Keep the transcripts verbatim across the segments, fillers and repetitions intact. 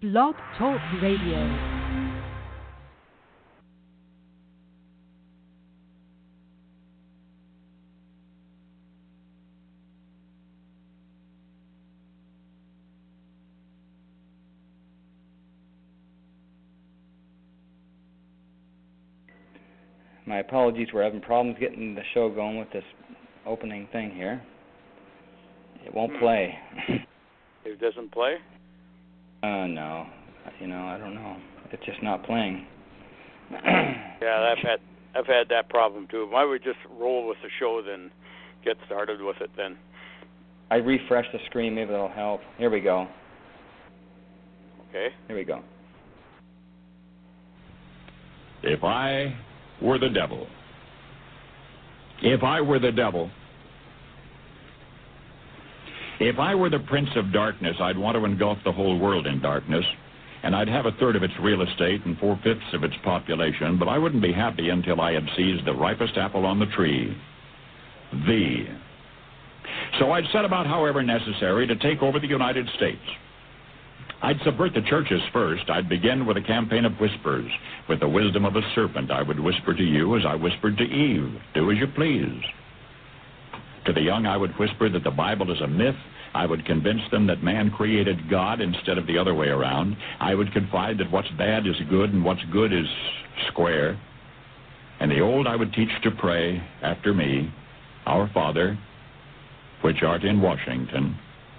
Blog Talk Radio. My apologies, we're having problems getting the show going with this opening thing here. It won't hmm. play. It doesn't play? Uh, no. You know, I don't know. It's just not playing. Yeah, I've had I've had that problem too. Why would just roll with the show, then get started with it then? I refresh the screen, maybe that'll help. Here we go. Okay. Here we go. If I were the devil, if I were the devil, if I were the prince of darkness, I'd want to engulf the whole world in darkness, and I'd have a third of its real estate and four-fifths of its population, but I wouldn't be happy until I had seized the ripest apple on the tree, thee. So I'd set about, however necessary, to take over the United States. I'd subvert the churches first. I'd begin with a campaign of whispers. With the wisdom of a serpent, I would whisper to you as I whispered to Eve, do as you please. To the young, I would whisper that the Bible is a myth. I would convince them that man created God instead of the other way around. I would confide that what's bad is good and what's good is square. And the old I would teach to pray after me, Our Father, which art in Washington.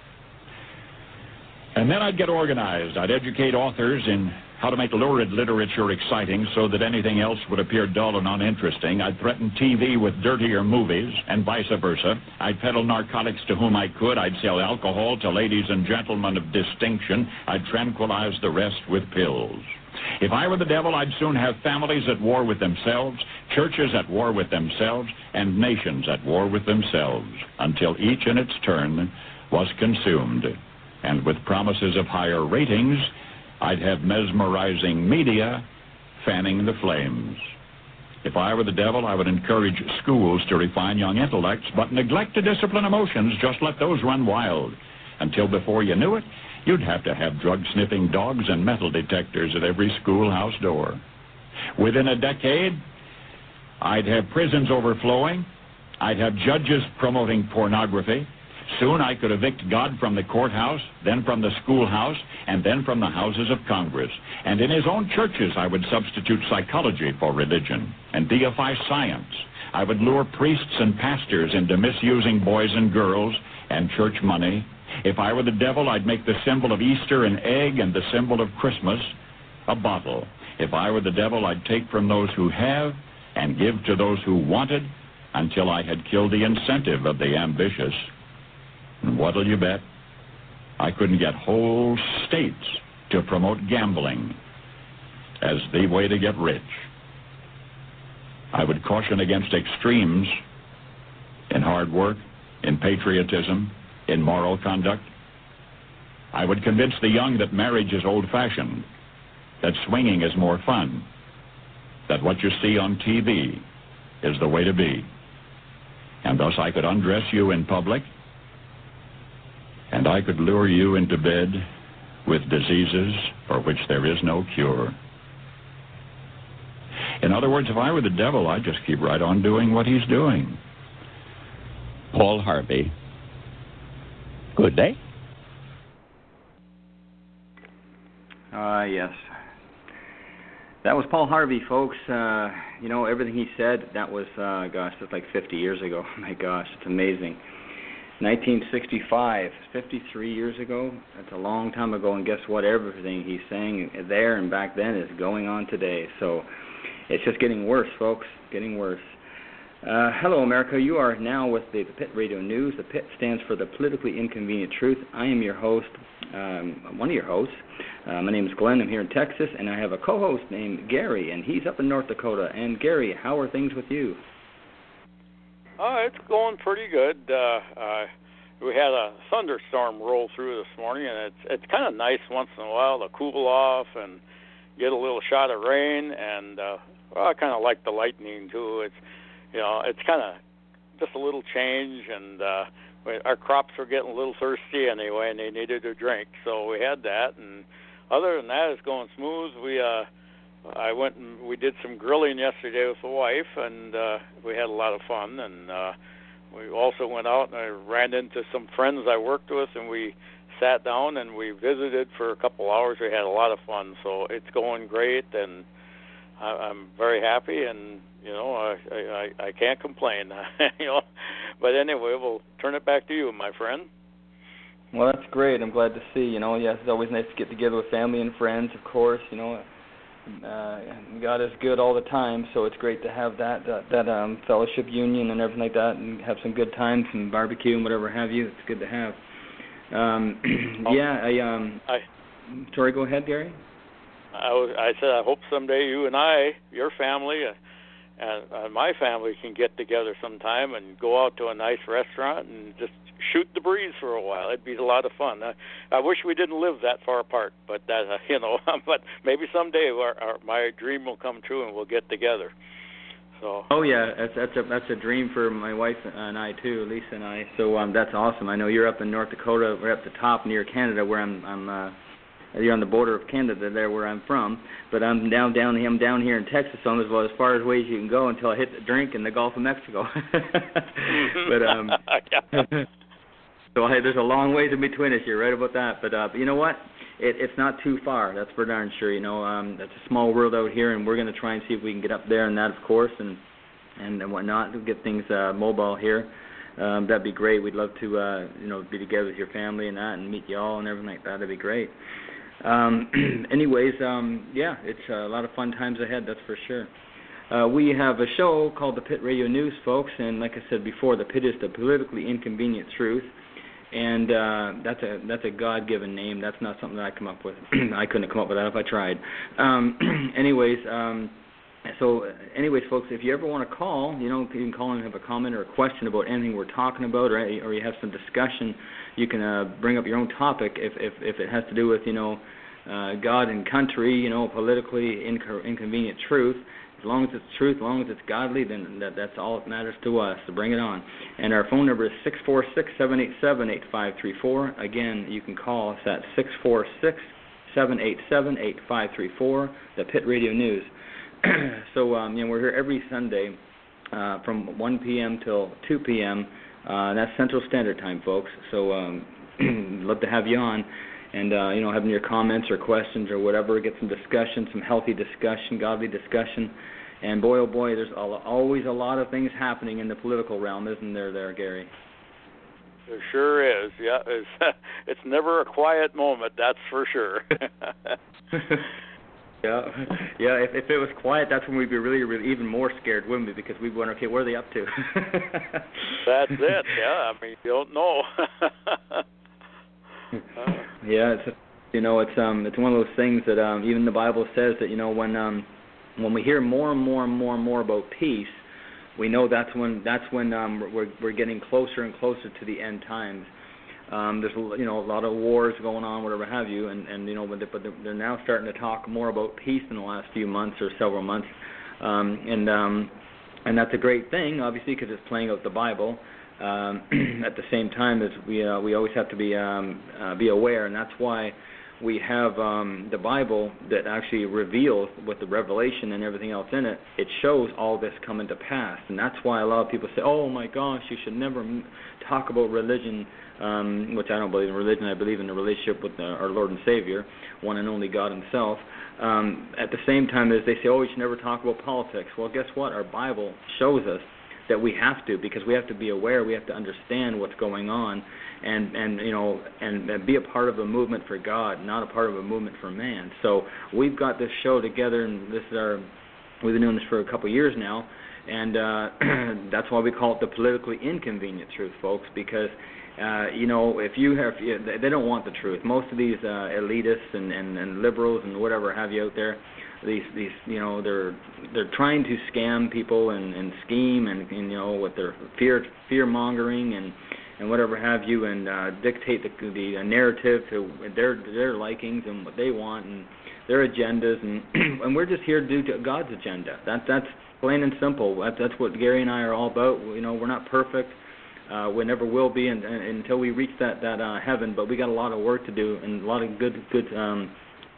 And then I'd get organized. I'd educate authors in how to make lurid literature exciting so that anything else would appear dull and uninteresting. I'd threaten T V with dirtier movies and vice versa. I'd peddle narcotics to whom I could. I'd sell alcohol to ladies and gentlemen of distinction. I'd tranquilize the rest with pills. If I were the devil, I'd soon have families at war with themselves, churches at war with themselves, and nations at war with themselves, until each in its turn was consumed. And with promises of higher ratings, I'd have mesmerizing media fanning the flames. If I were the devil, I would encourage schools to refine young intellects, but neglect to discipline emotions, just let those run wild. Until before you knew it, you'd have to have drug-sniffing dogs and metal detectors at every schoolhouse door. Within a decade, I'd have prisons overflowing. I'd have judges promoting pornography. Soon I could evict God from the courthouse, then from the schoolhouse, and then from the houses of Congress. And in his own churches, I would substitute psychology for religion and deify science. I would lure priests and pastors into misusing boys and girls and church money. If I were the devil, I'd make the symbol of Easter an egg and the symbol of Christmas a bottle. If I were the devil, I'd take from those who have and give to those who wanted until I had killed the incentive of the ambitious. And what'll you bet? I couldn't get whole states to promote gambling as the way to get rich. I would caution against extremes in hard work, in patriotism, in moral conduct. I would convince the young that marriage is old-fashioned, that swinging is more fun, that what you see on T V is the way to be. And thus I could undress you in public, and I could lure you into bed with diseases for which there is no cure. In other words, if I were the devil, I'd just keep right on doing what he's doing. Paul Harvey. Good day. Ah, uh, yes. That was Paul Harvey, folks. Uh, you know, everything he said, that was, uh, gosh, that's like fifty years ago. Oh, my gosh, it's amazing. nineteen sixty-five, fifty-three years ago. That's a long time ago, and guess what? Everything he's saying there and back then is going on today. So it's just getting worse, folks, getting worse. Uh, hello, America. You are now with the, the Pit Radio News. The Pit stands for the Politically Inconvenient Truth. I am your host, um, one of your hosts. Uh, my name is Glenn. I'm here in Texas, and I have a co-host named Gary, and he's up in North Dakota. And Gary, how are things with you? Oh, it's going pretty good. Uh, uh, we had a thunderstorm roll through this morning, and it's it's kind of nice once in a while to cool off and get a little shot of rain. And uh, well, I kind of like the lightning too. It's you know it's kind of just a little change, and uh, our crops were getting a little thirsty anyway, and they needed a drink, so we had that. And other than that, it's going smooth. We uh, I went and we did some grilling yesterday with the wife, and uh, we had a lot of fun. And uh, we also went out and I ran into some friends I worked with, and we sat down and we visited for a couple hours. We had a lot of fun, so it's going great, and I, I'm very happy. And you know, I I, I can't complain. you know, but anyway, we'll turn it back to you, my friend. Well, that's great. I'm glad to see. You know, yes, it's always nice to get together with family and friends, of course. You know, uh, God is good all the time, so it's great to have that that, that um, fellowship union and everything like that, and have some good times and barbecue and whatever have you. It's good to have. Um, yeah, I um. I, sorry, go ahead, Gary. I was, I said I hope someday you and I, your family, uh, and uh, my family can get together sometime and go out to a nice restaurant and just shoot the breeze for a while. It'd be a lot of fun. I, I wish we didn't live that far apart, but that uh, you know, but maybe someday our, our, my dream will come true and we'll get together. So. Oh yeah, that's that's a that's a dream for my wife and I too, Lisa and I. So um, that's awesome. I know you're up in North Dakota, we're up the top near Canada, where I'm I'm. Uh, You're on the border of Canada, there where I'm from, but I'm down, down, I'm down here in Texas, so I'm as, well, as far as ways you can go until I hit the drink in the Gulf of Mexico. but um, so hey, there's a long ways in between us. You're right about that. But uh, but you know what? It, it's not too far. That's for darn sure. You know, um, that's a small world out here, and we're going to try and see if we can get up there and that, of course, and and, and whatnot to get things uh, mobile here. Um, that'd be great. We'd love to, uh, you know, be together with your family and that, and meet you all and everything like that. That'd be great. Um, anyways, um, yeah, it's a lot of fun times ahead, that's for sure. Uh, we have a show called the Pit Radio News, folks, and like I said before, the Pit is the politically inconvenient truth, and uh, that's a that's a God-given name. That's not something that I come up with. I couldn't have come up with that if I tried. Um, anyways, um, so anyways, folks, if you ever want to call, you know, you can call and have a comment or a question about anything we're talking about, or or you have some discussion. You can uh, bring up your own topic if, if if it has to do with, you know, uh, God and country, you know, politically inco- inconvenient truth. As long as it's truth, as long as it's godly, then that, that's all that matters to us. So bring it on. And our phone number is six four six, seven eight seven, eight five three four. Again, you can call us at six four six, seven eight seven, eight five three four, the Pit Radio News. so, um, you know, we're here every Sunday uh, from one p.m. till two p.m., Uh, that's Central Standard Time, folks. So, um, love to have you on, and uh, you know, having your comments or questions or whatever, get some discussion, some healthy discussion, godly discussion. And boy, oh boy, there's always a lot of things happening in the political realm, isn't there, there, Gary? There sure is. Yeah, it's it's never a quiet moment, that's for sure. Yeah, yeah. If, if it was quiet, that's when we'd be really, really even more scared, wouldn't we? Because we'd wonder, okay, what are they up to? That's it. Yeah, I mean, you don't know. uh, yeah, it's you know, it's um, it's one of those things that um, even the Bible says that you know when um, when we hear more and more and more and more about peace, we know that's when that's when um, we're we're getting closer and closer to the end times. Um, there's you know a lot of wars going on, whatever have you, and, and you know, but they're, they're now starting to talk more about peace in the last few months or several months, um, and um, and that's a great thing, obviously, because it's playing out the Bible. Um, at the same time, as we uh, we always have to be um, uh, be aware, and that's why we have um, the Bible that actually reveals with the revelation and everything else in it. It shows all this coming to pass, and that's why a lot of people say, "Oh my gosh, you should never talk about religion." Um, which I don't believe in religion. I believe in the relationship with the, our Lord and Savior, one and only God Himself. Um, at the same time, as they say, oh, you should never talk about politics. Well, guess what? Our Bible shows us that we have to, because we have to be aware. We have to understand what's going on, and and you know, and, and be a part of a movement for God, not a part of a movement for man. So we've got this show together, and this is our. We've been doing this for a couple of years now, and uh, that's why we call it the politically inconvenient truth, folks, because. Uh, you know, if you have, they don't want the truth. Most of these uh, elitists and, and, and liberals and whatever have you out there, these these you know they're they're trying to scam people and, and scheme and, and you know with their fear fear mongering and, and whatever have you, and uh, dictate the the narrative to their their likings and what they want and their agendas, and and we're just here to do God's agenda. That that's plain and simple. That, that's what Gary and I are all about. You know, we're not perfect. Uh, we never will be and, and, until we reach that that uh, heaven. But we got a lot of work to do and a lot of good good um,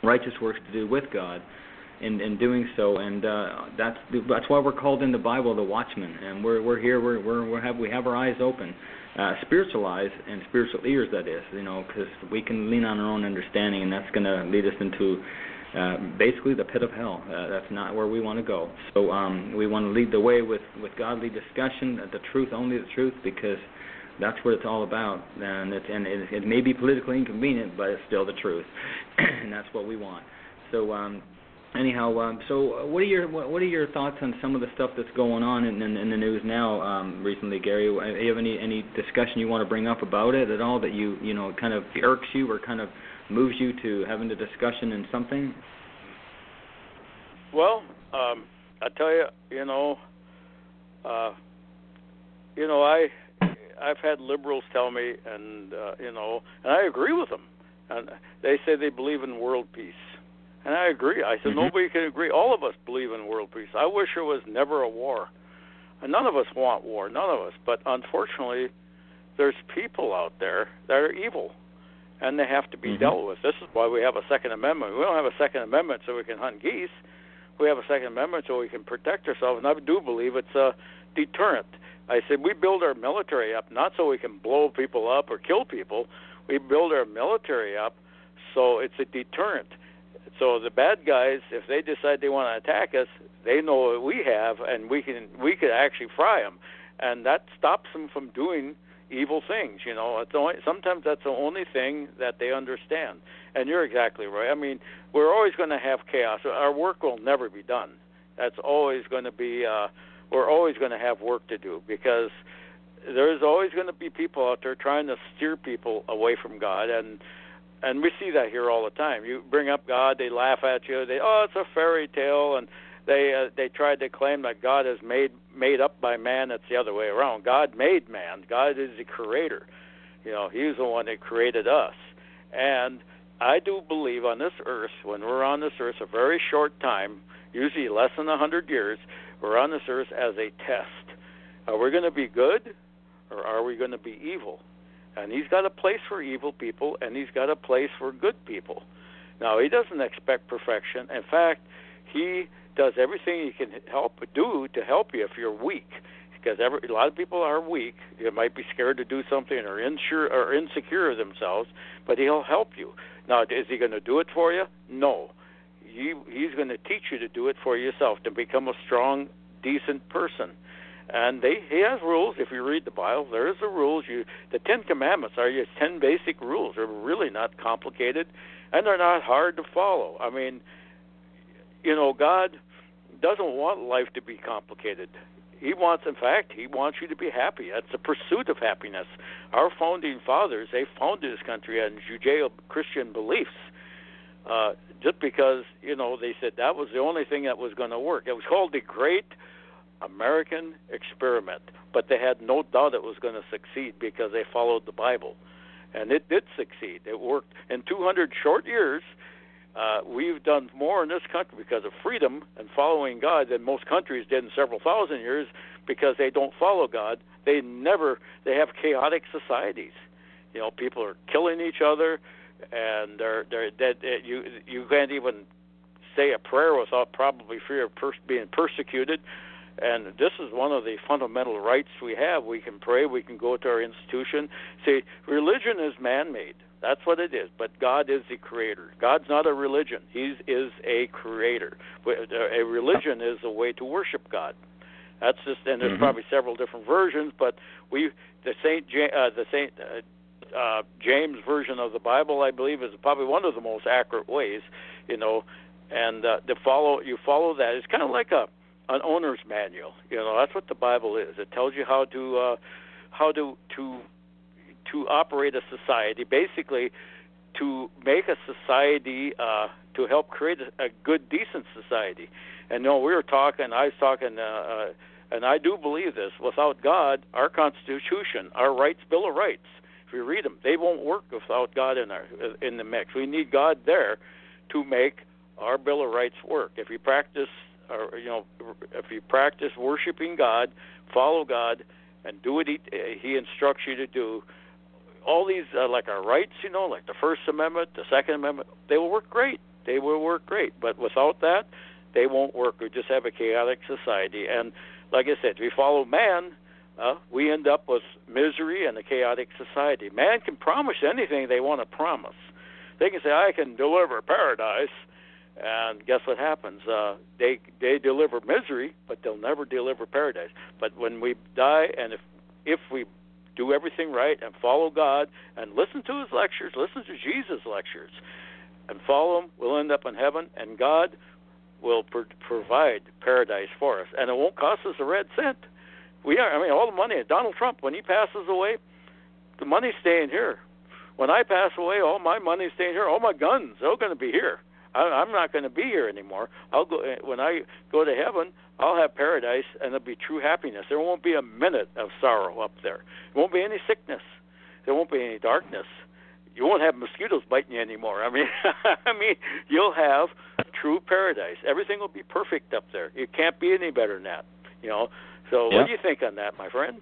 righteous works to do with God in, in doing so, and uh, that's that's why we're called in the Bible the watchmen, and we're we're here, we're, we're we have we have our eyes open, uh, spiritual eyes and spiritual ears, that is, you know, because we can lean on our own understanding, and that's going to lead us into uh, basically the pit of hell. Uh, that's not where we want to go. So um, we want to lead the way with, with godly discussion, the truth, only the truth, because that's what it's all about, and it, and it, it may be politically inconvenient, but it's still the truth, and that's what we want. So, um, anyhow, um, so what are your what, what are your thoughts on some of the stuff that's going on in, in, in the news now um, recently, Gary? Do you have any any discussion you want to bring up about it at all that you you know kind of irks you or kind of moves you to having a discussion in something? Well, um, I tell you, you know, uh, you know, I. I've had liberals tell me, and uh, you know, and I agree with them. And they say they believe in world peace, and I agree. I said mm-hmm. nobody can agree. All of us believe in world peace. I wish there was never a war, and none of us want war, none of us. But unfortunately, there's people out there that are evil, and they have to be mm-hmm. dealt with. This is why we have a Second Amendment. We don't have a Second Amendment so we can hunt geese. We have a Second Amendment so we can protect ourselves, and I do believe it's a deterrent. I said we build our military up not so we can blow people up or kill people. We build our military up so it's a deterrent. So the bad guys, if they decide they want to attack us, they know what we have, and we can we could actually fry them, and that stops them from doing evil things. You know, it's only, sometimes that's the only thing that they understand. And you're exactly right. I mean, we're always going to have chaos. Our work will never be done. That's always going to be. Uh, We're always going to have work to do because there's always going to be people out there trying to steer people away from God, and and we see that here all the time. You bring up God, they laugh at you. They oh, it's a fairy tale, and they uh, they tried to claim that God is made made up by man. It's the other way around. God made man. God is the creator. You know, He's the one that created us, and I do believe on this earth, when we're on this earth, a very short time, usually less than a hundred years. We're on this earth as a test. Are we going to be good, or are we going to be evil? And He's got a place for evil people, and He's got a place for good people. Now, He doesn't expect perfection. In fact, He does everything He can help do to help you if you're weak, because every, a lot of people are weak. You might be scared to do something or, insure, or insecure of themselves, but He'll help you. Now, is He going to do it for you? No. He, he's going to teach you to do it for yourself, to become a strong, decent person. And they, he has rules. If you read the Bible, there is the rules. You, the Ten Commandments are your ten basic rules. They're really not complicated, and they're not hard to follow. I mean, you know, God doesn't want life to be complicated. He wants, in fact, He wants you to be happy. That's the pursuit of happiness. Our founding fathers, they founded this country on Judeo-Christian beliefs. Uh, just because, you know, they said that was the only thing that was going to work. It was called the Great American Experiment, but they had no doubt it was going to succeed because they followed the Bible. And it did succeed. It worked. In two hundred short years, uh, we've done more in this country because of freedom and following God than most countries did in several thousand years because they don't follow God. They never, they have chaotic societies. You know, people are killing each other. And they're they're dead. You you can't even say a prayer without probably fear of pers- being persecuted. And this is one of the fundamental rights we have. We can pray. We can go to our institution. See, religion is man-made. That's what it is. But God is the creator. God's not a religion. He is a creator. A religion is a way to worship God. That's just, and there's mm-hmm. probably several different versions. But we the Saint uh, the Saint. Uh, Uh, James version of the Bible, I believe, is probably one of the most accurate ways, you know, and uh, to follow, you follow that. It's kind of like a an owner's manual, you know. That's what the Bible is. It tells you how to uh, how to to to operate a society, basically, to make a society uh, to help create a, a good, decent society. And you know, we were talking. I was talking. Uh, uh, and I do believe this. Without God, our Constitution, our rights, Bill of Rights. If you read them, they won't work without God in our in the mix. We need God there to make our Bill of Rights work. If you practice, or you know, if you practice worshiping God, follow God, and do what He, he instructs you to do, all these uh, like our rights, you know, like the First Amendment, the Second Amendment, they will work great. they will work great. But without that, they won't work. We just have a chaotic society. And like I said, if we follow man, uh, we end up with misery and a chaotic society. Man can promise anything they want to promise. They can say, I can deliver paradise. And guess what happens? Uh, they they deliver misery, but they'll never deliver paradise. But when we die, and if if we do everything right and follow God and listen to his lectures, listen to Jesus' lectures, and follow him, we'll end up in heaven, and God will pro- provide paradise for us. And it won't cost us a red cent. We are, I mean, all the money, Donald Trump, when he passes away, the money's staying here. When I pass away, all my money's staying here. All my guns, they're going to be here. I'm not going to be here anymore. I'll go when I go to heaven. I'll have paradise, and there'll be true happiness. There won't be a minute of sorrow up there. There won't be any sickness. There won't be any darkness. You won't have mosquitoes biting you anymore. I mean, I mean, you'll have true paradise. Everything will be perfect up there. It can't be any better than that. You know. So, yeah. What do you think on that, my friend?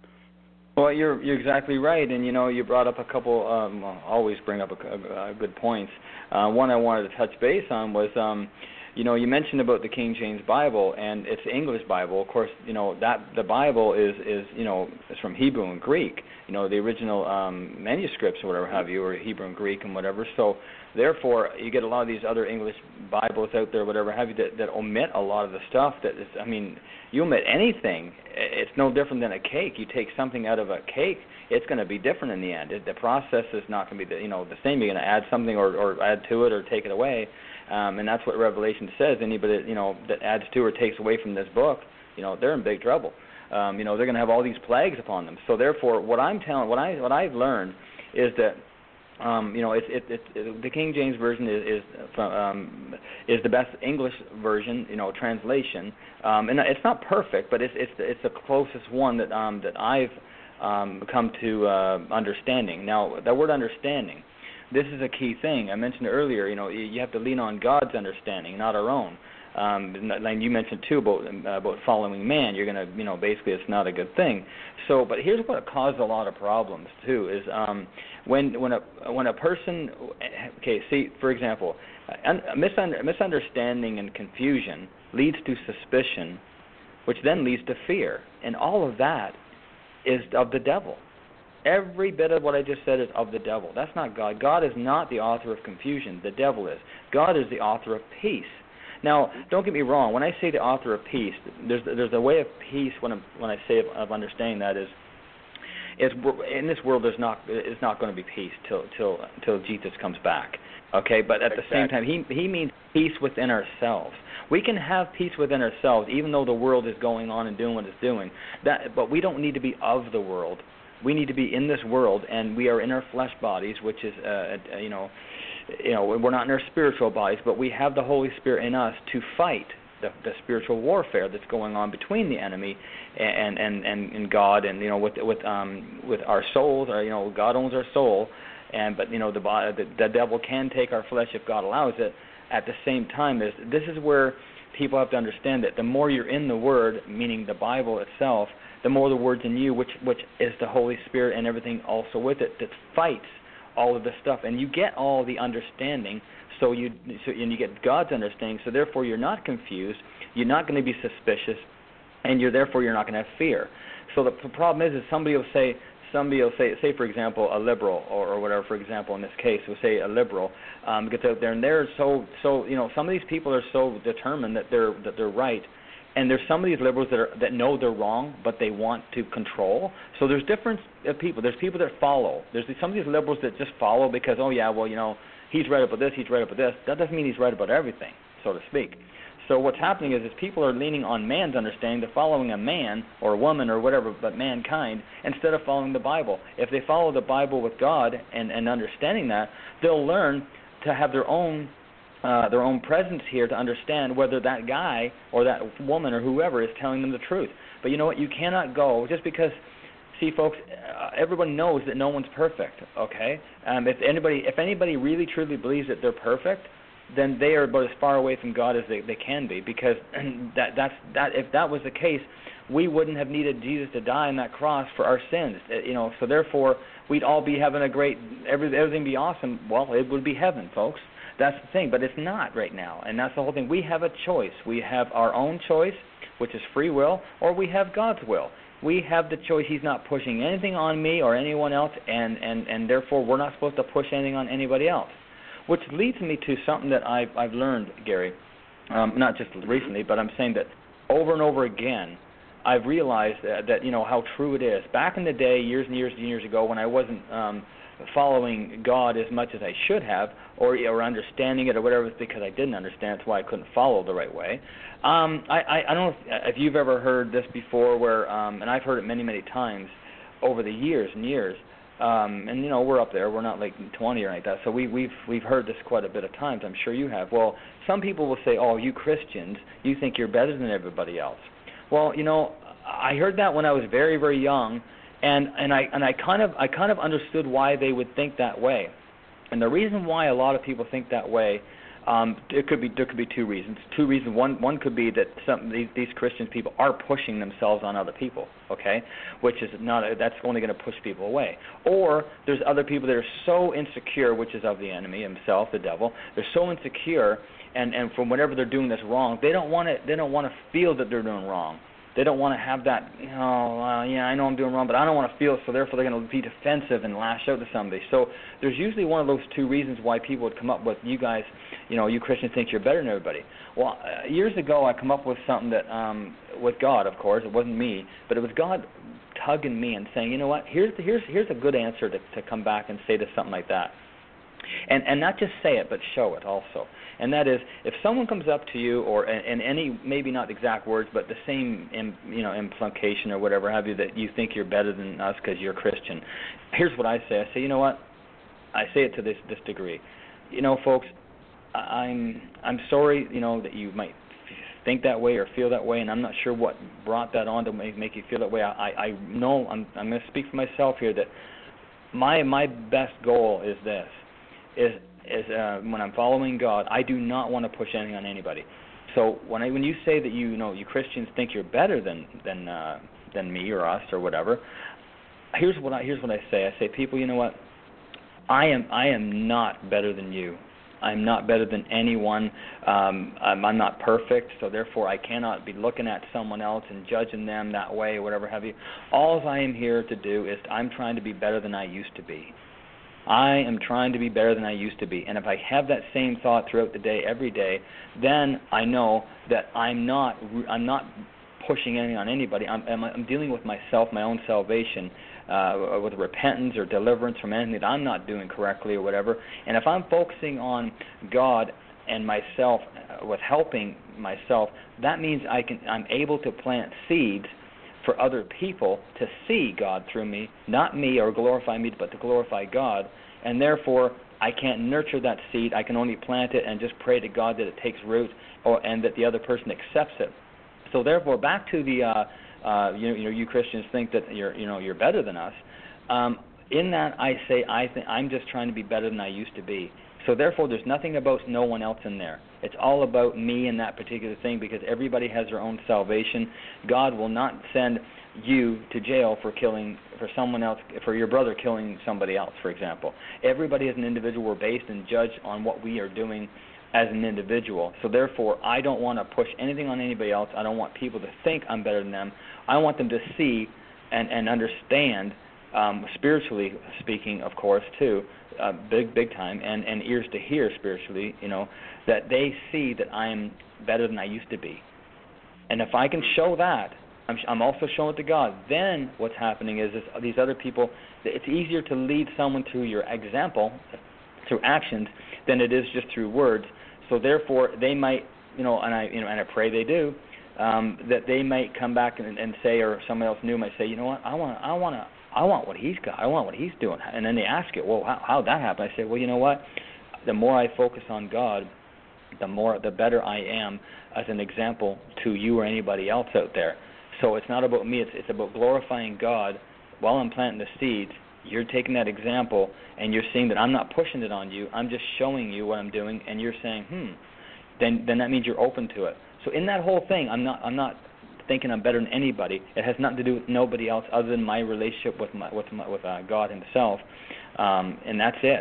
Well, you're you're exactly right, and you know you brought up a couple. Um, well, always bring up a, a, a good points. Uh, one I wanted to touch base on was, um, you know, you mentioned about the King James Bible, and it's the English Bible. Of course, you know that the Bible is is you know it's from Hebrew and Greek. You know the original um, manuscripts or whatever have you, or Hebrew and Greek and whatever. So therefore, you get a lot of these other English Bibles out there, whatever have you, that, that omit a lot of the stuff. That is, I mean, you omit anything, it's no different than a cake. You take something out of a cake, it's going to be different in the end. It, the process is not going to be the, you know the same. You're going to add something or, or add to it or take it away, um, and that's what Revelation says. Anybody you know that adds to or takes away from this book, you know, they're in big trouble. Um, you know, they're going to have all these plagues upon them. So therefore, what I'm telling, what I what I've learned is that. Um, you know, it's it, it, it, the King James version is is, um, is the best English version, you know, translation, um, and it's not perfect, but it's it's it's the closest one that um, that I've um, come to uh, understanding. Now, that word understanding, this is a key thing. I mentioned earlier, you know, you have to lean on God's understanding, not our own. Um, and you mentioned too about about following man. You're gonna, you know, basically it's not a good thing. So, but here's what caused a lot of problems too: is um, when when a when a person, okay, see, for example, a misunderstanding and confusion leads to suspicion, which then leads to fear, and all of that is of the devil. Every bit of what I just said is of the devil. That's not God. God is not the author of confusion. The devil is. God is the author of peace. Now, don't get me wrong. When I say the author of peace, there's there's a way of peace when I'm, when I say of, of understanding that is, is in this world there's not is not going to be peace till till till Jesus comes back. Okay, but at exactly. the same time, he he means peace within ourselves. We can have peace within ourselves, even though the world is going on and doing what it's doing. That, but we don't need to be of the world. We need to be in this world, and we are in our flesh bodies, which is, uh, you know, you know, we're not in our spiritual bodies, but we have the Holy Spirit in us to fight the, the spiritual warfare that's going on between the enemy and and, and, and God, and you know, with with um with our souls, or you know, God owns our soul, and but you know, the the, the devil can take our flesh if God allows it. At the same time, is this is where people have to understand that the more you're in the Word, meaning the Bible itself, the more the Word's in you, which which is the Holy Spirit and everything also with it that fights all of the stuff, and you get all the understanding. So you so and you get God's understanding. So therefore, you're not confused. You're not going to be suspicious, and you're therefore you're not going to have fear. So the, the problem is, is somebody will say. Somebody will say, say for example, a liberal, or, or whatever. For example, in this case, we'll say a liberal um, gets out there, and they're so, so, you know, some of these people are so determined that they're that they're right, and there's some of these liberals that are that know they're wrong, but they want to control. So there's different uh, people. There's people that follow. There's some of these liberals that just follow because, oh yeah, well, you know, he's right about this, he's right about this. That doesn't mean he's right about everything, so to speak. So what's happening is, is people are leaning on man's understanding. They're following a man or a woman or whatever, but mankind, instead of following the Bible. If they follow the Bible with God and, and understanding that, they'll learn to have their own uh, their own presence here to understand whether that guy or that woman or whoever is telling them the truth. But you know what? You cannot go just because. See, folks, uh, everyone knows that no one's perfect. Okay, um, if anybody if anybody really truly believes that they're perfect, then they are about as far away from God as they, they can be, because that that's that if that was the case, we wouldn't have needed Jesus to die on that cross for our sins. You know, so therefore we'd all be having a great every, everything be awesome. Well, it would be heaven, folks. That's the thing, but it's not right now, and that's the whole thing. We have a choice. We have our own choice, which is free will, or we have God's will. We have the choice. He's not pushing anything on me or anyone else, and, and, and therefore we're not supposed to push anything on anybody else, which leads me to something that I've, I've learned, Gary, um, not just recently, but I'm saying that over and over again, I've realized that, that, you know, how true it is. Back in the day, years and years and years ago, when I wasn't um, following God as much as I should have, or, or understanding it or whatever, it's because I didn't understand. That's why I couldn't follow the right way. Um, I, I, I don't know if, if you've ever heard this before, where, um, and I've heard it many, many times over the years and years. Um, and you know, we're up there. We're not like twenty or anything like that. So we, we've we've heard this quite a bit of times. I'm sure you have. Well, some people will say, "Oh, you Christians, you think you're better than everybody else." Well, you know, I heard that when I was very, very young, and, and I and I kind of I kind of understood why they would think that way. And the reason why a lot of people think that way, um, it could be there could be two reasons. Two reasons. One one could be that some these, these Christian people are pushing themselves on other people. Okay, which is not a, that's only going to push people away. Or there's other people that are so insecure, which is of the enemy himself, the devil. They're so insecure. And, and from whatever they're doing that's wrong, they don't want to. They don't want to feel that they're doing wrong. They don't want to have that. You know, uh, yeah, I know I'm doing wrong, but I don't want to feel. So therefore, they're going to be defensive and lash out to somebody. So there's usually one of those two reasons why people would come up with, you guys, you know, you Christians think you're better than everybody. Well, uh, years ago, I come up with something that, um, with God, of course, it wasn't me, but it was God tugging me and saying, you know what? Here's the, here's here's a good answer to to come back and say to something like that. And and not just say it, but show it also. And that is, if someone comes up to you, or in any, maybe not exact words, but the same, you know, implication or whatever have you, that you think you're better than us because you're Christian. Here's what I say. I say, you know what? I say it to this this degree. You know, folks, I'm I'm sorry, you know, that you might think that way or feel that way, and I'm not sure what brought that on to make, make you feel that way. I I know I'm I'm going to speak for myself here that my my best goal is this. Is is uh, when I'm following God, I do not want to push anything on anybody. So when I when you say that you, you know you Christians think you're better than than uh, than me or us or whatever, here's what I here's what I say. I say, people, you know what? I am I am not better than you. I'm not better than anyone. Um, I'm, I'm not perfect, so therefore I cannot be looking at someone else and judging them that way or whatever have you. All I am here to do is I'm trying to be better than I used to be. I am trying to be better than I used to be. And if I have that same thought throughout the day, every day, then I know that I'm not I'm not pushing anything on anybody. I'm, I'm dealing with myself, my own salvation, uh, with repentance or deliverance from anything that I'm not doing correctly or whatever. And if I'm focusing on God and myself, uh, with helping myself, that means I can I'm able to plant seeds for other people to see God through me, not me or glorify me, but to glorify God. And therefore, I can't nurture that seed. I can only plant it and just pray to God that it takes root, or and that the other person accepts it. So therefore, back to the uh, uh, you know, you know, you Christians think that you're you know you're better than us. Um, in that, I say I think I'm just trying to be better than I used to be. So therefore, there's nothing about no one else in there. It's all about me and that particular thing, because everybody has their own salvation. God will not send you to jail for killing, for someone else, for your brother killing somebody else, for example. Everybody as an individual, we're based and judged on what we are doing as an individual. So therefore, I don't want to push anything on anybody else. I don't want people to think I'm better than them. I want them to see and, and understand, um, spiritually speaking, of course, too, Uh, big, big time, and, and ears to hear spiritually, you know, that they see that I am better than I used to be. And if I can show that, I'm, I'm also showing it to God. Then what's happening is, is these other people, it's easier to lead someone through your example, through actions, than it is just through words. So therefore, they might, you know, and I, you know, and I pray they do, um, that they might come back and, and say, or someone else new might say, you know what, I want, I want to. I want what he's got. I want what he's doing. And then they ask it, well, how, how'd that happen? I say, well, you know what? The more I focus on God, the more, the better I am as an example to you or anybody else out there. So it's not about me. It's, it's about glorifying God while I'm planting the seeds. You're taking that example, and you're seeing that I'm not pushing it on you. I'm just showing you what I'm doing, and you're saying, hmm. Then, then that means you're open to it. So in that whole thing, I'm not, I'm not. thinking I'm better than anybody. It has nothing to do with nobody else other than my relationship with my, with my, with uh, God Himself, um, and that's it.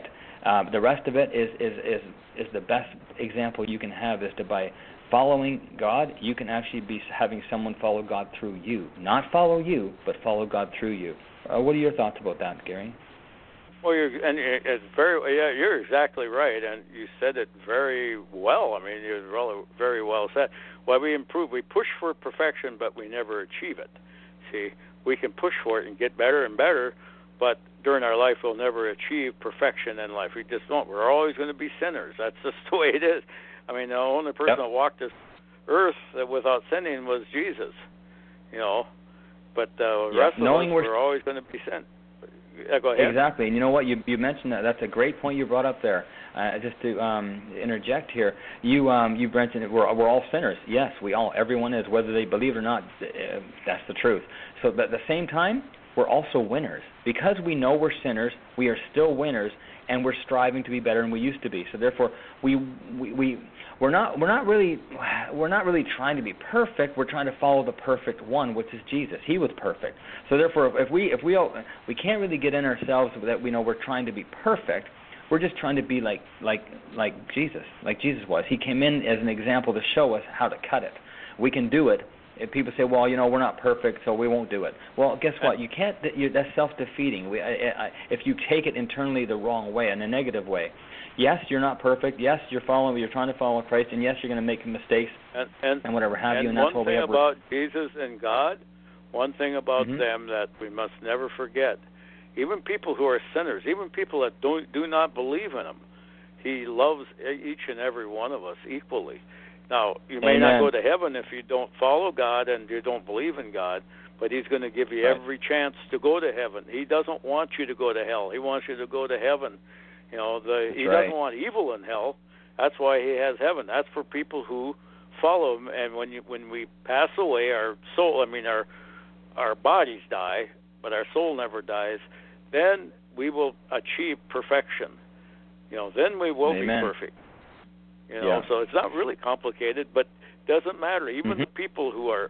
Uh, the rest of it is, is, is, is the best example you can have is to by following God, you can actually be having someone follow God through you. Not follow you, but follow God through you. Uh, what are your thoughts about that, Gary? Well, you're, and it's very, yeah, you're exactly right, and you said it very well. I mean, you're really, very well said. Well, we improve, we push for perfection, but we never achieve it. See, we can push for it and get better and better, but during our life we'll never achieve perfection in life. We just don't. We're always going to be sinners. That's just the way it is. I mean, the only person yep. that walked this earth without sinning was Jesus, you know. But uh, the yeah. rest of Knowing us, we're, we're always going to be sin. Yeah, go ahead. Exactly. And you know what? You you mentioned that. That's a great point you brought up there. Uh, just to um, interject here, you um, you mentioned that we're we're all sinners. Yes, we all. Everyone is, whether they believe it or not. Uh, that's the truth. So, but at the same time, we're also winners. Because we know we're sinners, we are still winners, and we're striving to be better than we used to be. So therefore, we we, we we're not we're not really we're not really trying to be perfect. We're trying to follow the perfect one, which is Jesus. He was perfect. So therefore, if we if we we can't really get in ourselves that we know we're trying to be perfect. We're just trying to be like like like Jesus, like Jesus was. He came in as an example to show us how to cut it. We can do it. If people say, well, you know, we're not perfect, so we won't do it. Well, guess what? You can't. You, that's self-defeating. We, I, I, if you take it internally the wrong way, in a negative way. Yes, you're not perfect. Yes, you're following. You're trying to follow Christ, and yes, you're going to make mistakes and, and, and whatever have and you. And that's what we have. One thing about Jesus and God, one thing about mm-hmm. them that we must never forget. Even people who are sinners, even people that don't do not believe in Him, He loves each and every one of us equally. Now, you may Amen. not go to heaven if you don't follow God and you don't believe in God, but He's going to give you right. every chance to go to heaven. He doesn't want you to go to hell. He wants you to go to heaven. You know, the, He right. doesn't want evil in hell. That's why He has heaven. That's for people who follow Him. And when you when we pass away, our soul, I mean, our our bodies die, but our soul never dies. Then we will achieve perfection. You know, then we will Amen. be perfect. You know, yeah. so it's not really complicated, but it doesn't matter. Even mm-hmm. the people who are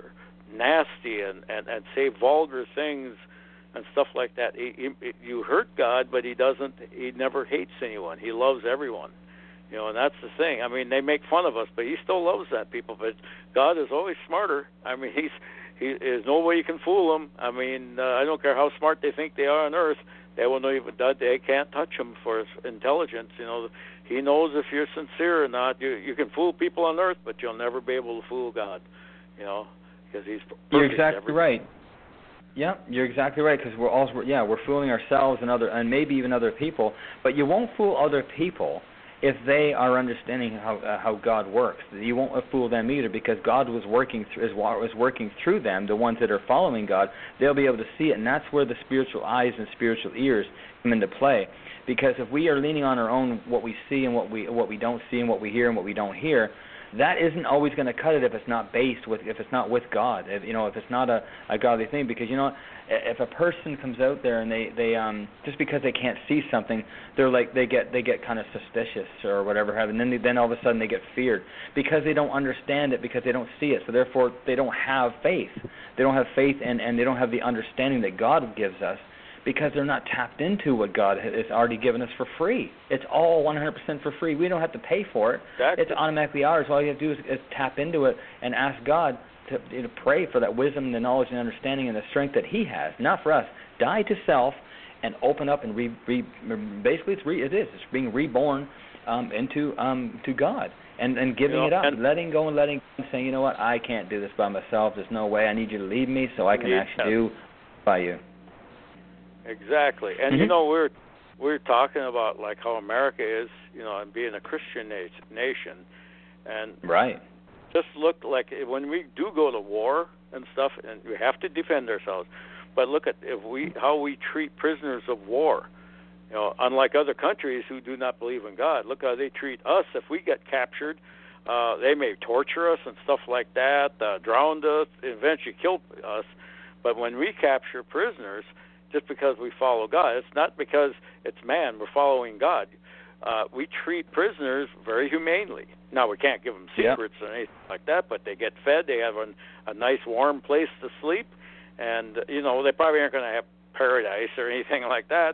nasty and, and, and say vulgar things and stuff like that, he, he, you hurt God, but He doesn't. He never hates anyone. He loves everyone. You know, and that's the thing. I mean, they make fun of us, but He still loves that people. But God is always smarter. I mean, He's he. There's no way you can fool Him. I mean, uh, I don't care how smart they think they are on earth. They will not even. They can't touch Him for His intelligence. You know. He knows if you're sincere or not. You you can fool people on earth, but you'll never be able to fool God, you know, because He's perfect. You're exactly everything. right. Yeah, you're exactly right, because we're also yeah we're fooling ourselves and other and maybe even other people, but you won't fool other people if they are understanding how uh, how God works. You won't fool them either, because God was working through, is was working through them, the ones that are following God. They'll be able to see it, and that's where the spiritual eyes and spiritual ears come into play. Because if we are leaning on our own, what we see and what we what we don't see and what we hear and what we don't hear, that isn't always going to cut it if it's not based with if it's not with God. If, you know, if it's not a, a godly thing. Because you know, if a person comes out there and they they um just because they can't see something, they're like they get they get kind of suspicious or whatever have, and then they, then all of a sudden they get feared because they don't understand it, because they don't see it. So therefore they don't have faith. They don't have faith and and they don't have the understanding that God gives us, because they're not tapped into what God has already given us for free. It's all one hundred percent for free. We don't have to pay for it. Exactly. It's automatically ours. All you have to do is, is tap into it and ask God to, you know, pray for that wisdom and the knowledge and understanding and the strength that He has, not for us. Die to self and open up and re, re, basically it's re, it is. It's being reborn um, into um, to God and, and giving you know, it up, and letting go and letting and saying, you know what, I can't do this by myself. There's no way. I need you to lead me so I can actually do by you. Exactly, and mm-hmm. you know we're we're talking about like how America is, you know, and being a Christian nation, and right. Just look like when we do go to war and stuff, and we have to defend ourselves. But look at if we how we treat prisoners of war. You know, unlike other countries who do not believe in God, look how they treat us. If we get captured, uh, they may torture us and stuff like that, uh, drown us, eventually kill us. But when we capture prisoners, just because we follow God, it's not because it's man. We're following God. Uh, we treat prisoners very humanely. Now, we can't give them secrets yep. or anything like that, but they get fed. They have a, a nice, warm place to sleep. And, you know, they probably aren't going to have paradise or anything like that,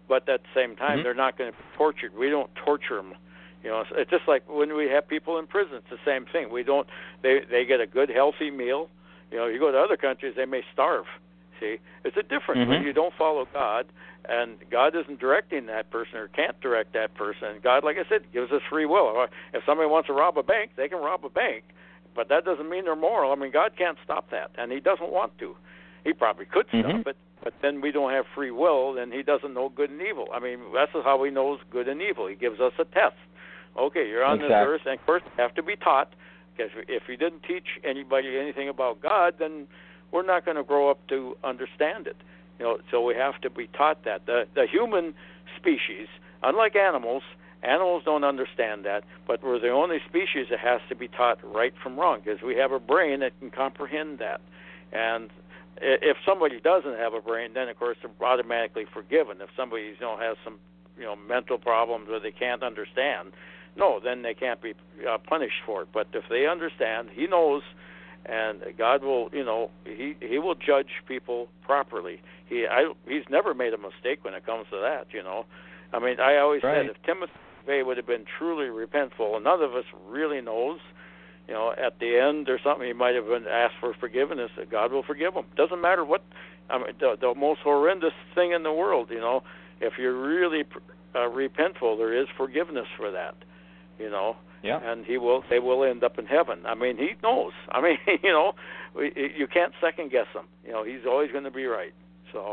but at the same time, Mm-hmm. they're not going to be tortured. We don't torture them. You know, it's just like when we have people in prison. It's the same thing. We don't. They they get a good, healthy meal. You know, you go to other countries, they may starve. See, it's a difference Mm-hmm. when you don't follow God, and God isn't directing that person or can't direct that person. God, like I said, gives us free will. If somebody wants to rob a bank, they can rob a bank, but that doesn't mean they're moral. I mean, God can't stop that, and He doesn't want to. He probably could stop Mm-hmm. it, but then we don't have free will, and He doesn't know good and evil. I mean, that's how He knows good and evil. He gives us a test. Okay, you're on exactly. this earth, and of course, you have to be taught, because if you didn't teach anybody anything about God, then we're not going to grow up to understand it. You know, so we have to be taught that. The the human species, unlike animals, animals don't understand that, but we're the only species that has to be taught right from wrong, because we have a brain that can comprehend that. And if somebody doesn't have a brain, then of course they're automatically forgiven. If somebody, you know, has some, you know, mental problems or they can't understand, no, then they can't be uh, punished for it. But if they understand, He knows. And God will, you know, he he will judge people properly. He I he's never made a mistake when it comes to that, you know. I mean, I always right. said if Timothy McVeigh would have been truly repentful, and none of us really knows, you know, at the end or something, he might have been asked for forgiveness. That God will forgive him. Doesn't matter what. I mean, the, the most horrendous thing in the world, you know, if you're really uh, repentful, there is forgiveness for that, you know. Yeah. And he will. They will end up in heaven. I mean, He knows. I mean, you know, we, you can't second guess Him. You know, He's always going to be right. So,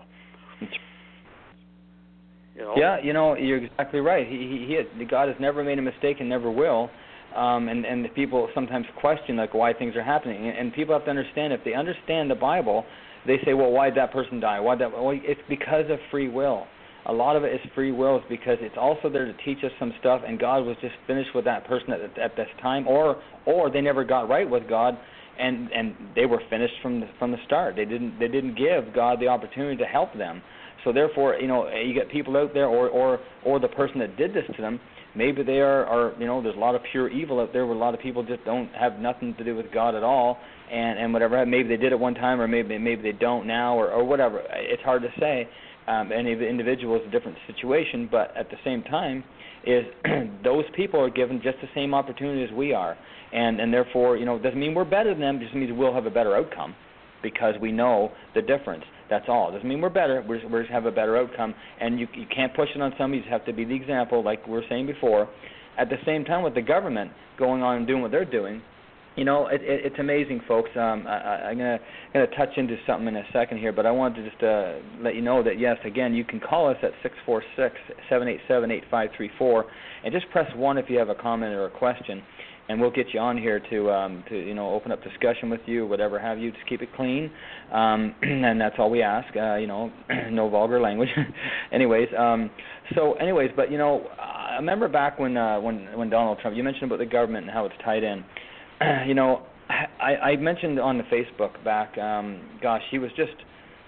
you know. Yeah, you know, you're exactly right. He, he, he God has never made a mistake and never will. Um, and and the people sometimes question like why things are happening. And, and people have to understand, if they understand the Bible, they say, well, why did that person die? Why that? Well, it's because of free will. A lot of it is free will, is because it's also there to teach us some stuff, and God was just finished with that person at, at this time, or or they never got right with God, and, and they were finished from the, from the start. They didn't they didn't give God the opportunity to help them. So therefore, you know, you get people out there, or or, or the person that did this to them, maybe they are, are, you know, there's a lot of pure evil out there where a lot of people just don't have nothing to do with God at all, and, and whatever. Maybe they did it one time, or maybe maybe they don't now, or, or whatever. It's hard to say. Um, any individual is a different situation, but at the same time, is those people are given just the same opportunity as we are, and and therefore, you know, it doesn't mean we're better than them. It just means we'll have a better outcome because we know the difference. That's all. It doesn't mean we're better. We just, we just have a better outcome, and you you can't push it on somebody. You just have to be the example, like we were saying before. At the same time, with the government going on and doing what they're doing, you know, it, it, it's amazing, folks. Um, I, I'm gonna gonna touch into something in a second here, but I wanted to just uh, let you know that yes, again, you can call us at six four six, seven eight seven, eight five three four, and just press one if you have a comment or a question, and we'll get you on here to um, to you know open up discussion with you, whatever have you. Just keep it clean, um, and that's all we ask. Uh, you know, no vulgar language. anyways, um, so anyways, but you know, I remember back when uh, when when Donald Trump, you mentioned about the government and how it's tied in. You know, I, I mentioned on the Facebook back, um, gosh, he was just,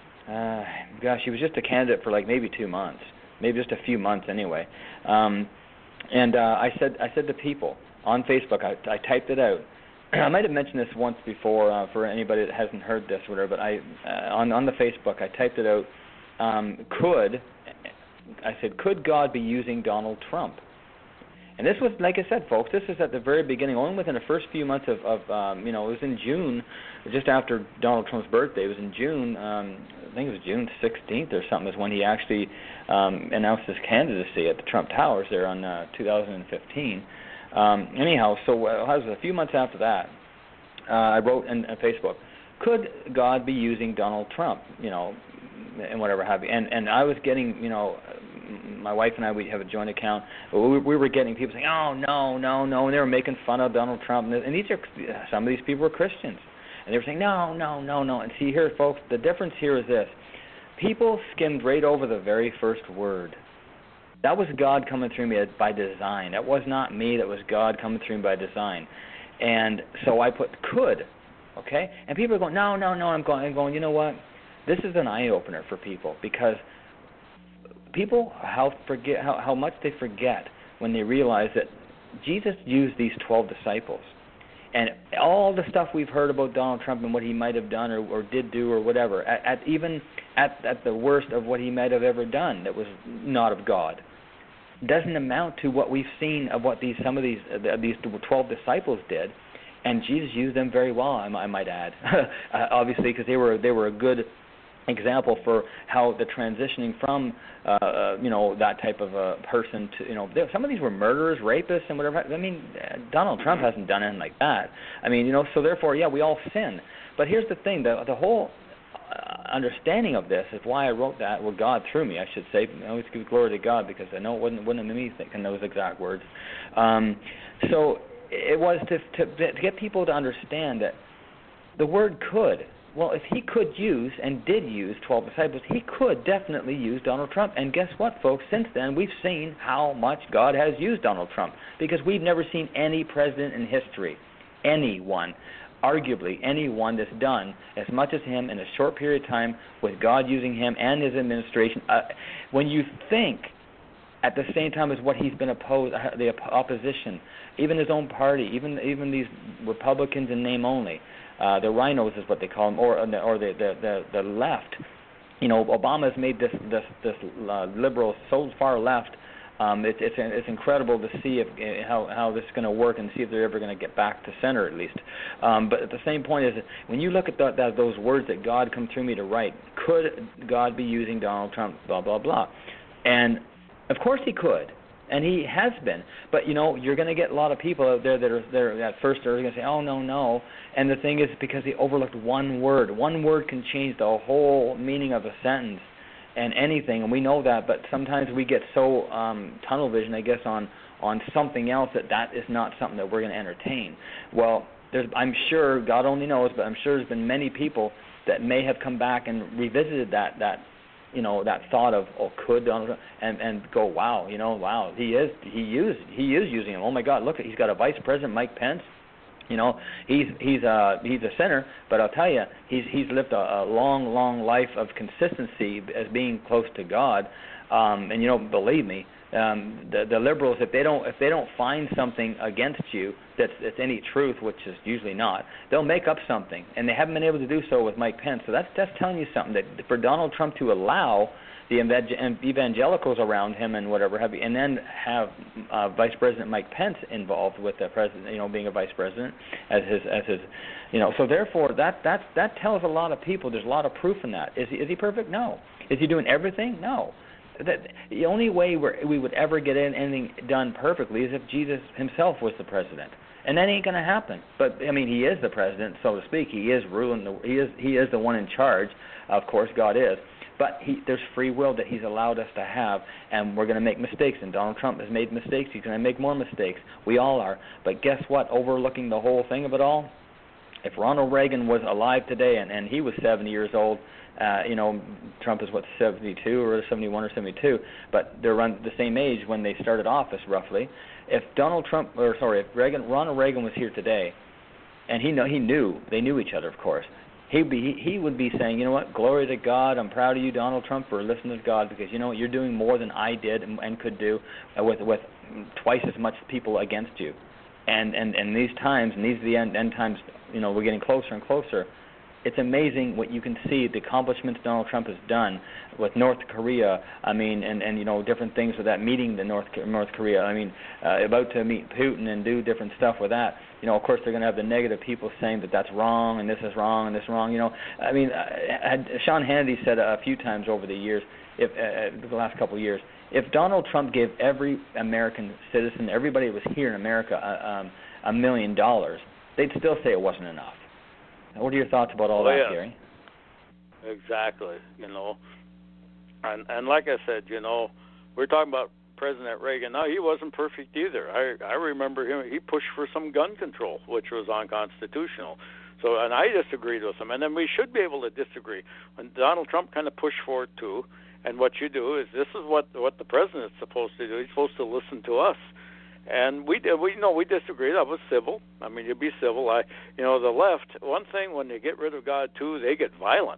uh, gosh, he was just a candidate for like maybe two months, maybe just a few months anyway. Um, and uh, I said, I said to people on Facebook, I, I typed it out. I might have mentioned this once before uh, for anybody that hasn't heard this, or whatever. But I, uh, on on the Facebook, I typed it out. Um, could, I said, could God be using Donald Trump? And this was, like I said, folks, this is at the very beginning, only within the first few months of, of um, you know, it was in June, just after Donald Trump's birthday. It was in June, um, I think it was June sixteenth or something, is when he actually um, announced his candidacy at the Trump Towers there on uh, two thousand fifteen. Um, anyhow, so uh, it was a few months after that, uh, I wrote on Facebook, could God be using Donald Trump, you know, and whatever have you. And, and I was getting, you know, my wife and I, we have a joint account. We, we were getting people saying, "Oh no, no, no," and they were making fun of Donald Trump. And these are some of these people were Christians, and they were saying, "No, no, no, no." And see here, folks, the difference here is this: people skimmed right over the very first word. That was God coming through me by design. That was not me. That was God coming through me by design. And so I put could, okay? And people are going, "No, no, no." I'm going, I'm going. You know what? This is an eye opener for people, because people how forget how, how much they forget when they realize that Jesus used these twelve disciples. And all the stuff we've heard about Donald Trump and what he might have done or, or did do or whatever, at, at even at, at the worst of what he might have ever done that was not of God, doesn't amount to what we've seen of what these some of these uh, these twelve disciples did, and Jesus used them very well. I, I might add, uh, obviously, because they were they were a good example for how the transitioning from uh, uh, you know that type of a person to you know some of these were murderers, rapists, and whatever. I mean, Donald Trump hasn't done anything like that. I mean, you know, so therefore, yeah, we all sin. But here's the thing: the the whole Uh, understanding of this is why I wrote that. Well, God through me, I should say. I always give glory to God because I know it wasn't wasn't me thinking those exact words. Um, so it was to, to to get people to understand that the word could. Well, if he could use and did use twelve disciples, he could definitely use Donald Trump. And guess what, folks? Since then, we've seen how much God has used Donald Trump because we've never seen any president in history, anyone, arguably anyone that's done as much as him in a short period of time with God using him and his administration. Uh, when you think at the same time as what he's been opposed, uh, the op- opposition, even his own party, even even these Republicans in name only, uh, the rhinos is what they call them, or or the the the, the left. You know, Obama has made this this this uh, liberal so far left. Um, it's it's it's incredible to see if how how this is going to work and see if they're ever going to get back to center at least. Um, but at the same point is that when you look at that, that those words that God come through me to write, could God be using Donald Trump? Blah blah blah, and of course he could, and he has been. But you know you're going to get a lot of people out there that are there at first are going to say, oh no no, and the thing is because he overlooked one word. One word can change the whole meaning of a sentence. And anything, and we know that, but sometimes we get so um, tunnel vision, I guess, on, on something else that that is not something that we're going to entertain. Well, there's, I'm sure, God only knows, but I'm sure there's been many people that may have come back and revisited that, that you know, that thought of, oh, could Donald Trump, and, and go, wow, you know, wow, he is, he used, he is using him. Oh my God, look, he's got a Vice President, Mike Pence. You know, he's he's a he's a sinner, but I'll tell you, he's he's lived a, a long, long life of consistency as being close to God. Um, and you know, believe me, um, the the liberals, if they don't if they don't find something against you that's that's any truth, which is usually not, they'll make up something, and they haven't been able to do so with Mike Pence. So that's that's telling you something that for Donald Trump to allow the evangelicals around him and whatever have you, and then have uh, Vice President Mike Pence involved with the president, you know, being a vice president as his as his, you know. So therefore, that that that tells a lot of people. There's a lot of proof in that. Is he is he perfect? No. Is he doing everything? No. That the only way we're, we would ever get anything done perfectly is if Jesus himself was the president. And that ain't going to happen. But I mean, he is the president, so to speak. He is ruling. The, he is he is the one in charge. Of course, God is. But he, there's free will that he's allowed us to have, and we're going to make mistakes, and Donald Trump has made mistakes. He's going to make more mistakes. We all are. But guess what? Overlooking the whole thing of it all, if Ronald Reagan was alive today and, and he was seventy years old, uh, you know, Trump is, what, seventy-two or seventy-one or seventy-two, but they're around the same age when they started office, roughly. If Donald Trump, or sorry, if Reagan, Ronald Reagan was here today, and he know, he knew, they knew each other, of course, He'd be, he would be saying, you know what, glory to God, I'm proud of you, Donald Trump, for listening to God, because, you know what, you're doing more than I did and, and could do uh, with with twice as much people against you. And and, and these times, and these are the end, end times, you know, we're getting closer and closer. It's amazing what you can see, the accomplishments Donald Trump has done with North Korea. I mean, and, and you know, different things with that meeting the North North Korea. I mean, uh, about to meet Putin and do different stuff with that. You know, of course, they're going to have the negative people saying that that's wrong and this is wrong and this is wrong. You know, I mean, uh, Sean Hannity said a few times over the years, if uh, the last couple of years, if Donald Trump gave every American citizen, everybody that was here in America, uh, um, a million dollars, they'd still say it wasn't enough. What are your thoughts about all oh, that, yeah. Gary? Exactly. You know, and and like I said, you know, we're talking about President Reagan. No, he wasn't perfect either. I I remember him. He pushed for some gun control, which was unconstitutional. So, and I disagreed with him. And then we should be able to disagree. And Donald Trump kind of pushed for it too. And what you do is this is what what the president's supposed to do. He's supposed to listen to us. And we we you know we disagreed. I was civil. I mean, you'd be civil. I you know the left. One thing when they get rid of God too, they get violent.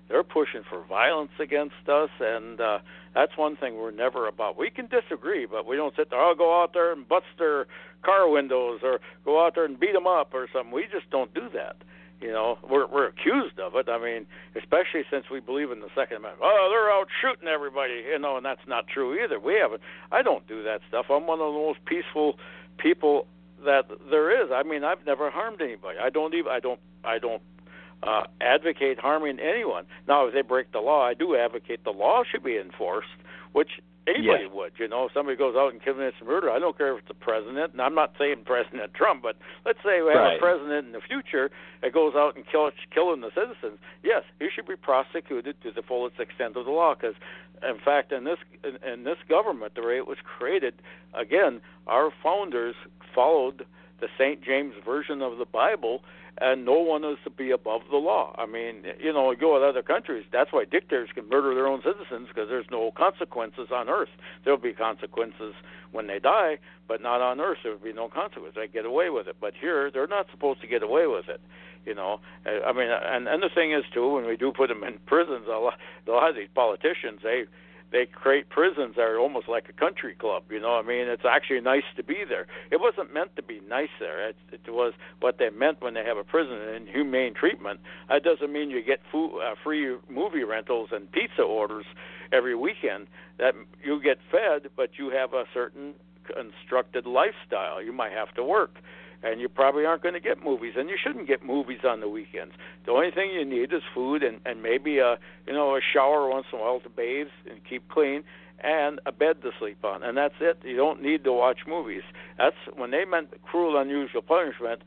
they're pushing for violence against us, and uh, that's one thing we're never about. We can disagree, but we don't sit there, I'll go out there and bust their car windows or go out there and beat them up or something. We just don't do that. You know, we're we're accused of it. I mean, especially since we believe in the Second Amendment. Oh, they're out shooting everybody, you know, and that's not true either. We haven't. I don't do that stuff. I'm one of the most peaceful people that there is. I mean, I've never harmed anybody. I don't even. I don't. I don't uh, advocate harming anyone. Now, if they break the law, I do advocate the law should be enforced, which anybody yes. would. You know, if somebody goes out and commits murder, I don't care if it's a president, and I'm not saying President Trump, but let's say we have right. a president in the future that goes out and kill, killing the citizens. Yes, he should be prosecuted to the fullest extent of the law, because, in fact, in this in, in this government, the way it was created, again, our founders followed the Saint James version of the Bible, and no one is to be above the law. I mean, you know, you go to other countries, that's why dictators can murder their own citizens, because there's no consequences on earth. There'll be consequences when they die, but not on earth. There will be no consequence. They get away with it. But here, they're not supposed to get away with it. You know, I mean, and, and the thing is, too, when we do put them in prisons, a lot, a lot of these politicians, they they create prisons that are almost like a country club. You know what I mean? It's actually nice to be there. It wasn't meant to be nice there. It, it was what they meant when they have a prison and humane treatment. That doesn't mean you get food, uh, free movie rentals and pizza orders every weekend. That you get fed, but you have a certain constructed lifestyle. You might have to work, and you probably aren't going to get movies, and you shouldn't get movies on the weekends. The only thing you need is food and, and maybe a you know a shower once in a while to bathe and keep clean, and a bed to sleep on, and that's it. You don't need to watch movies. That's when they meant cruel, unusual punishment.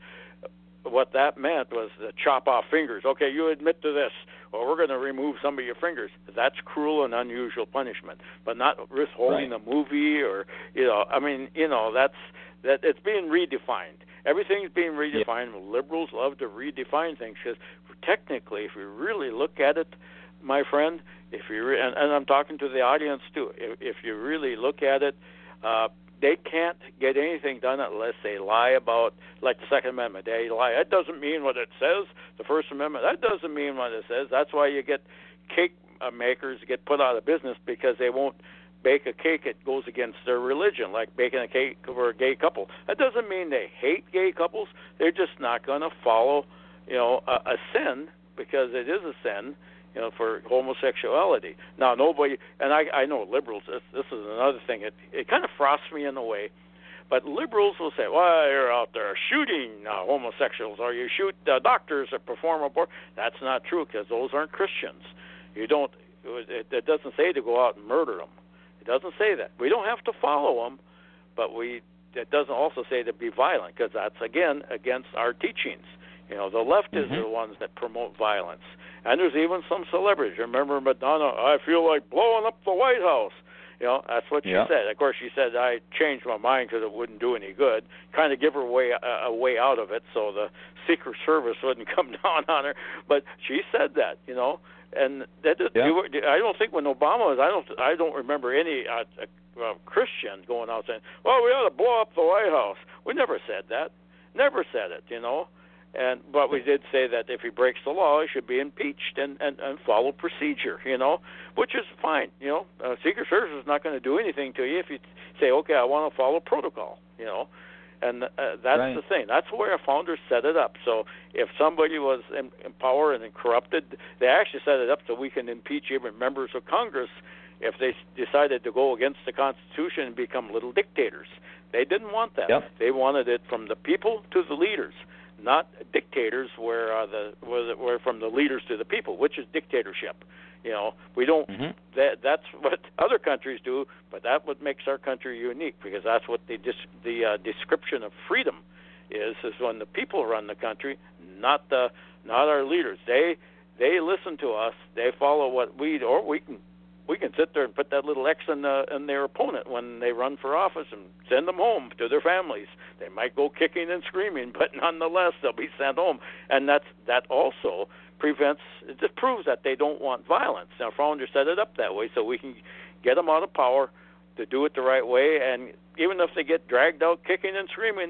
What that meant was to chop off fingers. Okay, you admit to this, or we're going to remove some of your fingers. That's cruel and unusual punishment, but not withholding right. a movie or you know. I mean, you know, that's that it's being redefined. Everything's being redefined. Yeah. Liberals love to redefine things because technically, if you really look at it, my friend, if you re- and, and I'm talking to the audience too, if, if you really look at it, uh, they can't get anything done unless they lie about, like the Second Amendment. They lie. That doesn't mean what it says. The First Amendment, that doesn't mean what it says. That's why you get cake makers get put out of business because they won't bake a cake that goes against their religion, like baking a cake for a gay couple. That doesn't mean they hate gay couples. They're just not going to follow, you know, a, a sin, because it is a sin, you know, for homosexuality. Now, nobody, and I, I know liberals, this, this is another thing, it, it kind of frosts me in a way, but liberals will say, well, you're out there shooting uh, homosexuals, or you shoot uh, doctors that perform abortion. That's not true, because those aren't Christians. You don't, it, it doesn't say to go out and murder them. It doesn't say that. We don't have to follow them, but we. It doesn't also say to be violent, because that's, again, against our teachings. You know, the left mm-hmm. is the ones that promote violence. And there's even some celebrities. Remember Madonna, I feel like blowing up the White House. You know, that's what she yeah. said. Of course, she said, I changed my mind because it wouldn't do any good. Kind of give her way, uh, a way out of it so the Secret Service wouldn't come down on her. But she said that, you know. And that yeah. you, I don't think when Obama was, I don't, I don't remember any uh, uh, Christian going out saying, "Well, we ought to blow up the White House." We never said that. Never said it, you know. And but we did say that if he breaks the law, he should be impeached and, and, and follow procedure, you know, which is fine. You know, uh, Secret Service is not going to do anything to you if you say, "Okay, I want to follow protocol," you know. And uh, that's right. the thing. That's where our founders set it up. So if somebody was in, in power and then corrupted, they actually set it up so we can impeach even members of Congress if they decided to go against the Constitution and become little dictators. They didn't want that. Yep. They wanted it from the people to the leaders, not dictators where uh, the where, where from the leaders to the people, which is dictatorship. You know, we don't. Mm-hmm. That that's what other countries do, but that's what makes our country unique, because that's what the dis, the uh, description of freedom is. Is when the people run the country, not the not our leaders. They they listen to us. They follow what we or we can we can sit there and put that little X in the in their opponent when they run for office and send them home to their families. They might go kicking and screaming, but nonetheless they'll be sent home, and that's that also. prevents it just proves that they don't want violence. Now, founders set it up that way so we can get them out of power to do it the right way, and even if they get dragged out kicking and screaming,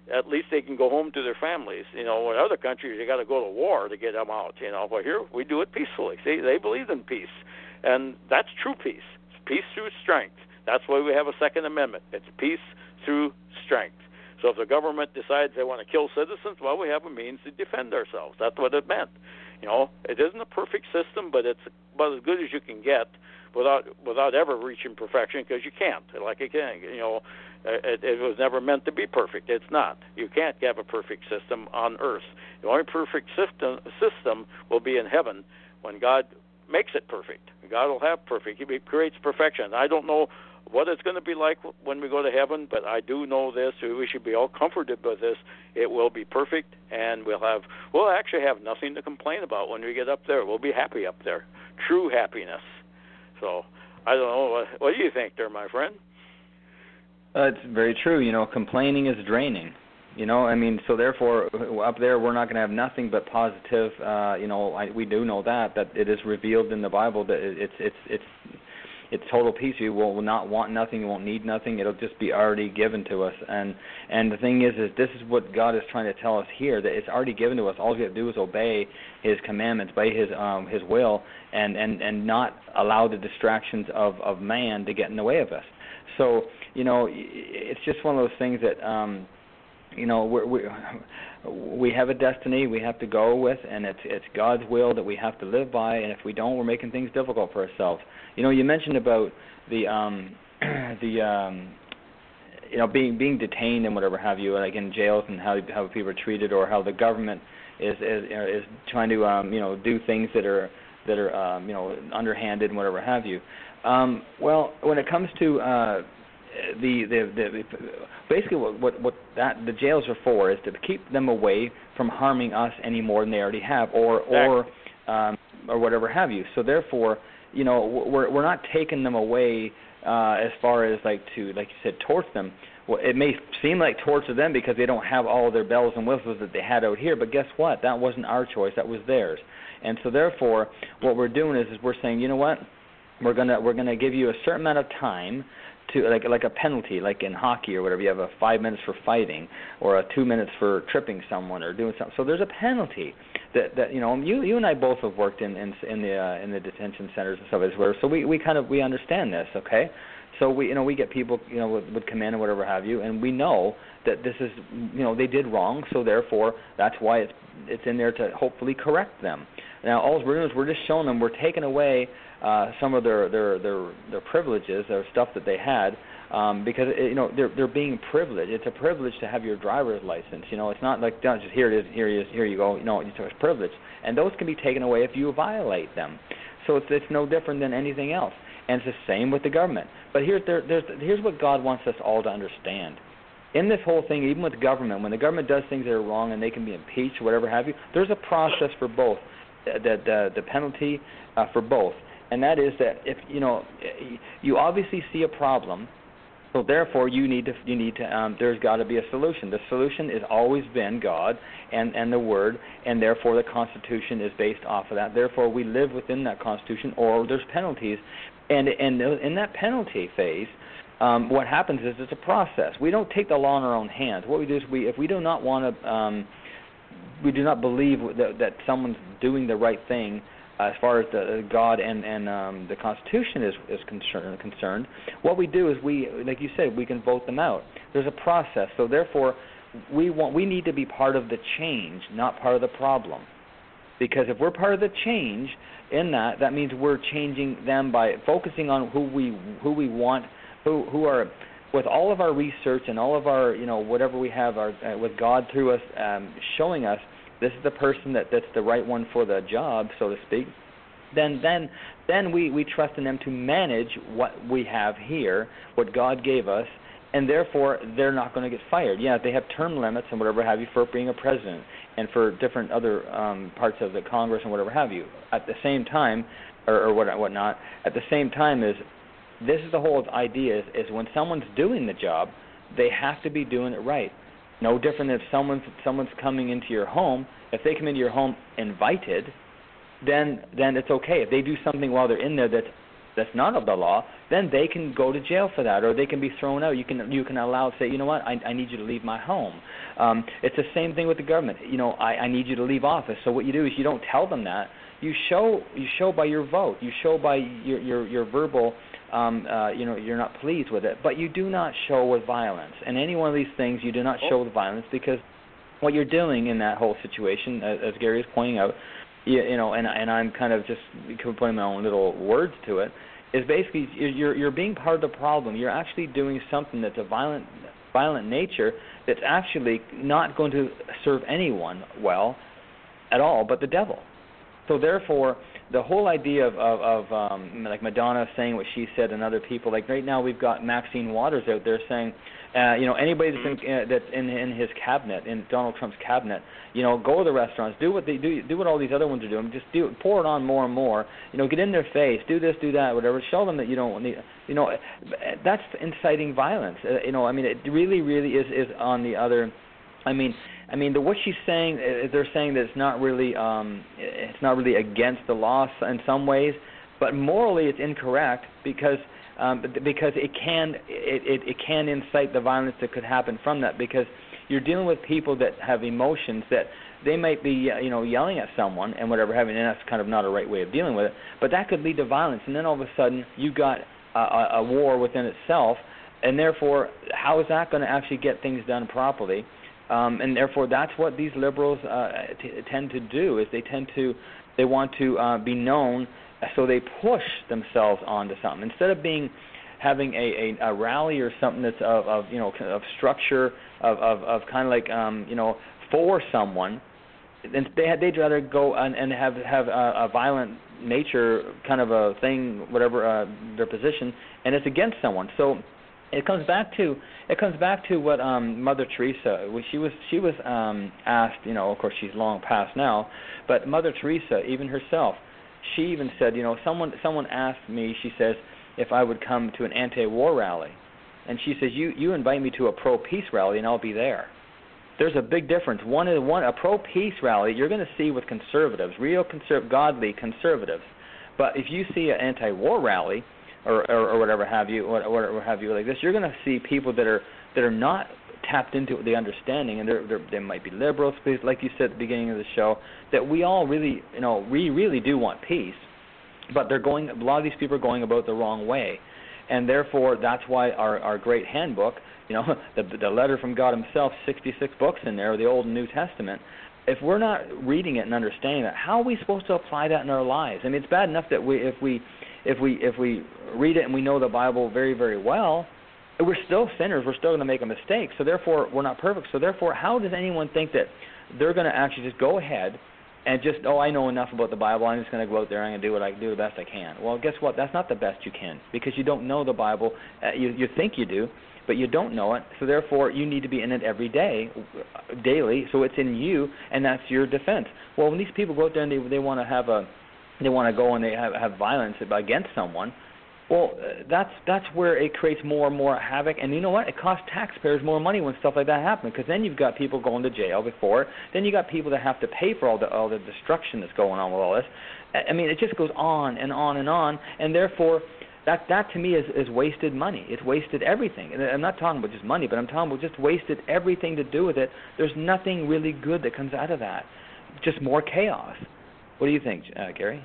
at least they can go home to their families. You know, in other countries, you got to go to war to get them out. You know, but here we do it peacefully. See, they believe in peace, and that's true peace. It's peace through strength. That's why we have a Second Amendment. It's peace through strength. So if the government decides they want to kill citizens, well, we have a means to defend ourselves. That's what it meant. You know, it isn't a perfect system, but it's about as good as you can get without without ever reaching perfection, because you can't. Like you can, you know, it, it was never meant to be perfect. It's not. You can't have a perfect system on earth. The only perfect system system will be in heaven when God makes it perfect. God will have perfect. He creates perfection. I don't know what it's going to be like when we go to heaven, but I do know this. We should be all comforted by this. It will be perfect, and we'll have we'll actually have nothing to complain about when we get up there. We'll be happy up there, true happiness. So I don't know. What, what do you think, there, my friend? Uh, it's very true. You know, complaining is draining. You know, I mean, so therefore, up there we're not going to have nothing but positive. Uh, you know, I, we do know that that it is revealed in the Bible that it, it's it's it's. It's total peace. You will not want nothing. You won't need nothing. It'll just be already given to us. And and the thing is, is this is what God is trying to tell us here, that it's already given to us. All we have to do is obey His commandments, obey His um, His will, and, and, and not allow the distractions of, of man to get in the way of us. So, you know, it's just one of those things that, um, you know, we're, we we have a destiny we have to go with, and it's it's God's will that we have to live by. And if we don't, we're making things difficult for ourselves. You know, you mentioned about the um, the um, you know being being detained and whatever have you, like in jails, and how how people are treated, or how the government is is is trying to um, you know do things that are that are um, you know underhanded and whatever have you. Um, well, when it comes to uh, the, the the basically what, what what that the jails are for is to keep them away from harming us any more than they already have, or or um, or whatever have you. So therefore, you know, we're we're not taking them away uh, as far as like to, like you said, torture them. Well, it may seem like torture them because they don't have all of their bells and whistles that they had out here, but guess what? That wasn't our choice. That was theirs. And so therefore, what we're doing is, is we're saying, you know what? We're gonna we're gonna give you a certain amount of time to like like a penalty, like in hockey or whatever. You have a five minutes for fighting, or a two minutes for tripping someone or doing something. So there's a penalty that, that you know. You you and I both have worked in in, in the uh, in the detention centers and stuff as well. So we, we kind of we understand this, okay? So we you know we get people you know with, with command and whatever have you, and we know that this is you know they did wrong. So therefore that's why it's it's in there to hopefully correct them. Now all we're doing is we're just showing them we're taking away uh, some of their, their their their privileges, their stuff that they had, um, because it, you know they're they're being privileged. It's a privilege to have your driver's license. You know, it's not like don't just here it is, here it is, here you go. You know, it's a privilege, and those can be taken away if you violate them. So it's it's no different than anything else, and it's the same with the government. But here's there, there's here's what God wants us all to understand. In this whole thing, even with government, when the government does things that are wrong and they can be impeached or whatever have you, there's a process for both. The the, the penalty uh, for both, and that is that if you know you obviously see a problem, so therefore you need to you need to um, there's got to be a solution. The solution has always been God and, and the Word, and therefore the Constitution is based off of that. Therefore we live within that Constitution, or there's penalties, and and in that penalty phase, um, what happens is it's a process. We don't take the law in our own hands. What we do is we if we do not want to. Um, we do not believe that, that someone's doing the right thing uh, as far as the God and, and um, the Constitution is, is concerned, concerned. What we do is we, like you said, we can vote them out. There's a process. So therefore, we want we need to be part of the change, not part of the problem. Because if we're part of the change in that, that means we're changing them by focusing on who we who we want, who who are. With all of our research and all of our, you know, whatever we have, our, uh, with God through us um, showing us this is the person that, that's the right one for the job, so to speak, then then then we, we trust in them to manage what we have here, what God gave us, and therefore they're not going to get fired. Yeah, they have term limits and whatever have you for being a president and for different other um, parts of the Congress and whatever have you. At the same time, or, or what whatnot, at the same time is, this is the whole idea is, is when someone's doing the job, they have to be doing it right. No different than if someone's someone's coming into your home. If they come into your home invited, then then it's okay. If they do something while they're in there that's that's not of the law, then they can go to jail for that, or they can be thrown out. You can you can allow say, you know what, I, I need you to leave my home. Um, it's the same thing with the government. You know, I, I need you to leave office. So what you do is you don't tell them that. You show you show by your vote. You show by your your, your verbal. Um, uh, you know, you're not pleased with it, but you do not show with violence. And any one of these things, you do not show with violence, because what you're doing in that whole situation, as, as Gary is pointing out, you, you know, and and I'm kind of just putting my own little words to it, is basically you're you're being part of the problem. You're actually doing something that's a violent violent nature that's actually not going to serve anyone well at all, but the devil. So therefore, the whole idea of, of, of um, like Madonna saying what she said and other people, like right now we've got Maxine Waters out there saying, uh, you know, anybody that's, in, uh, that's in, in his cabinet, in Donald Trump's cabinet, you know, go to the restaurants, do what they do, do what all these other ones are doing, just do pour it on more and more, you know, get in their face, do this, do that, whatever, show them that you don't need, you know, that's inciting violence. Uh, you know, I mean, it really, really is, is on the other. I mean, I mean, the, what she's saying, they're saying that it's not really, um, it's not really against the law in some ways, but morally it's incorrect because um, because it can it, it, it can incite the violence that could happen from that, because you're dealing with people that have emotions that they might be you know yelling at someone and whatever having, and that's kind of not a right way of dealing with it, but that could lead to violence, and then all of a sudden you got a, a, a war within itself, and therefore how is that going to actually get things done properly? Um, and therefore, that's what these liberals uh, t- tend to do. Is they tend to, they want to uh, be known, so they push themselves onto something instead of being, having a, a, a rally or something that's of, of you know of structure of of, of kind of like um, you know for someone. And they had, they'd rather go and, and have have a, a violent nature kind of a thing, whatever uh, their position, and it's against someone. So. It comes back to it comes back to what um, Mother Teresa. She was she was um, asked. You know, of course, she's long past now. But Mother Teresa, even herself, she even said, you know, someone someone asked me. She says, if I would come to an anti-war rally, and she says, you you invite me to a pro-peace rally, and I'll be there. There's a big difference. One is one a pro-peace rally you're going to see with conservatives, real conserv- godly conservatives. But if you see an anti-war rally, Or, or, or whatever have you, or whatever have you like this, you're going to see people that are that are not tapped into the understanding, and they're, they're, they might be liberals, like you said at the beginning of the show, that we all really, you know, we really do want peace, but they're going. A lot of these people are going about the wrong way, and therefore that's why our, our great handbook, you know, the the letter from God Himself, sixty-six books in there, the Old and New Testament. If we're not reading it and understanding that, how are we supposed to apply that in our lives? I mean, it's bad enough that we if we If we if we read it and we know the Bible very, very well, we're still sinners. We're still going to make a mistake. So therefore, we're not perfect. So therefore, how does anyone think that they're going to actually just go ahead and just, oh, I know enough about the Bible, I'm just going to go out there and I'm going to do what I can do the best I can? Well, guess what? That's not the best you can, because you don't know the Bible. Uh, you you think you do, but you don't know it. So therefore, you need to be in it every day, daily. So it's in you, and that's your defense. Well, when these people go out there and they they want to have a they want to go and they have, have violence against someone, well, that's that's where it creates more and more havoc. And you know what? It costs taxpayers more money when stuff like that happens, because then you've got people going to jail before. Then you got people that have to pay for all the all the destruction that's going on with all this. I mean, it just goes on and on and on, and therefore, that that to me is, is wasted money. It's wasted everything. And I'm not talking about just money, but I'm talking about just wasted everything to do with it. There's nothing really good that comes out of that. Just more chaos. What do you think, uh, Gary?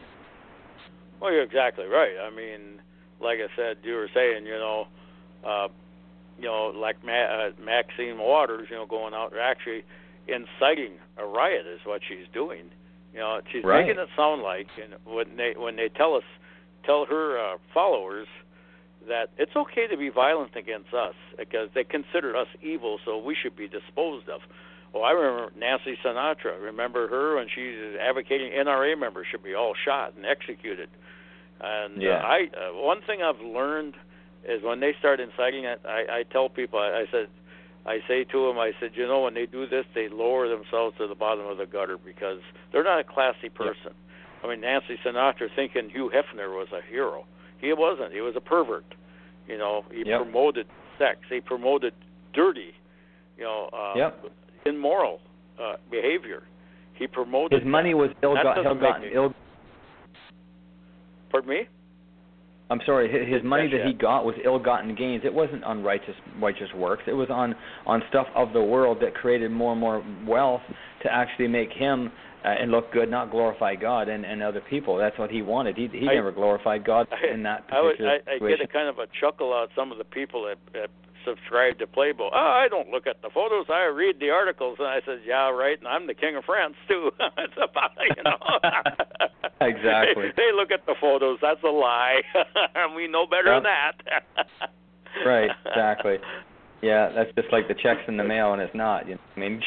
Well, you're exactly right. I mean, like I said, you were saying, you know, uh, you know, like Ma- uh, Maxine Waters, you know, going out and actually inciting a riot is what she's doing. You know, she's right. making it sound like, and when they when they tell us, tell her uh, followers that it's okay to be violent against us because they consider us evil, so we should be disposed of. Well, I remember Nancy Sinatra. Remember her when she's advocating N R A members should be all shot and executed. And yeah. uh, I uh, one thing I've learned is when they start inciting it, I, I tell people, I, I said, I say to them, I said, you know, when they do this, they lower themselves to the bottom of the gutter because they're not a classy person. Yeah. I mean, Nancy Sinatra thinking Hugh Hefner was a hero. He wasn't. He was a pervert. You know, he yep. promoted sex. He promoted dirty, you know, uh, yep. immoral uh, behavior. He promoted his money was ill got, ill gotten ill. Pardon me? I'm sorry, his, his money that he yet. got was ill-gotten gains. It wasn't on righteous, righteous works. It was on, on stuff of the world that created more and more wealth to actually make him uh, and look good, not glorify God and, and other people. That's what he wanted. He he I, never glorified God I, in that I, would, particular I, I situation. get a kind of a chuckle out of some of the people that, that subscribe to Playboy. Oh, I don't look at the photos. I read the articles. And I said, yeah, right, and I'm the king of France, too. It's about, you know. Exactly. They, they look at the photos. That's a lie. And we know better Yep. than that. Right, exactly. Yeah, that's just like the checks in the mail, and it's not. You know, I mean,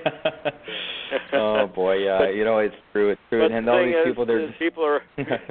oh boy, yeah, you know, it's true, it's true. But And the all thing these is, people, they're is people are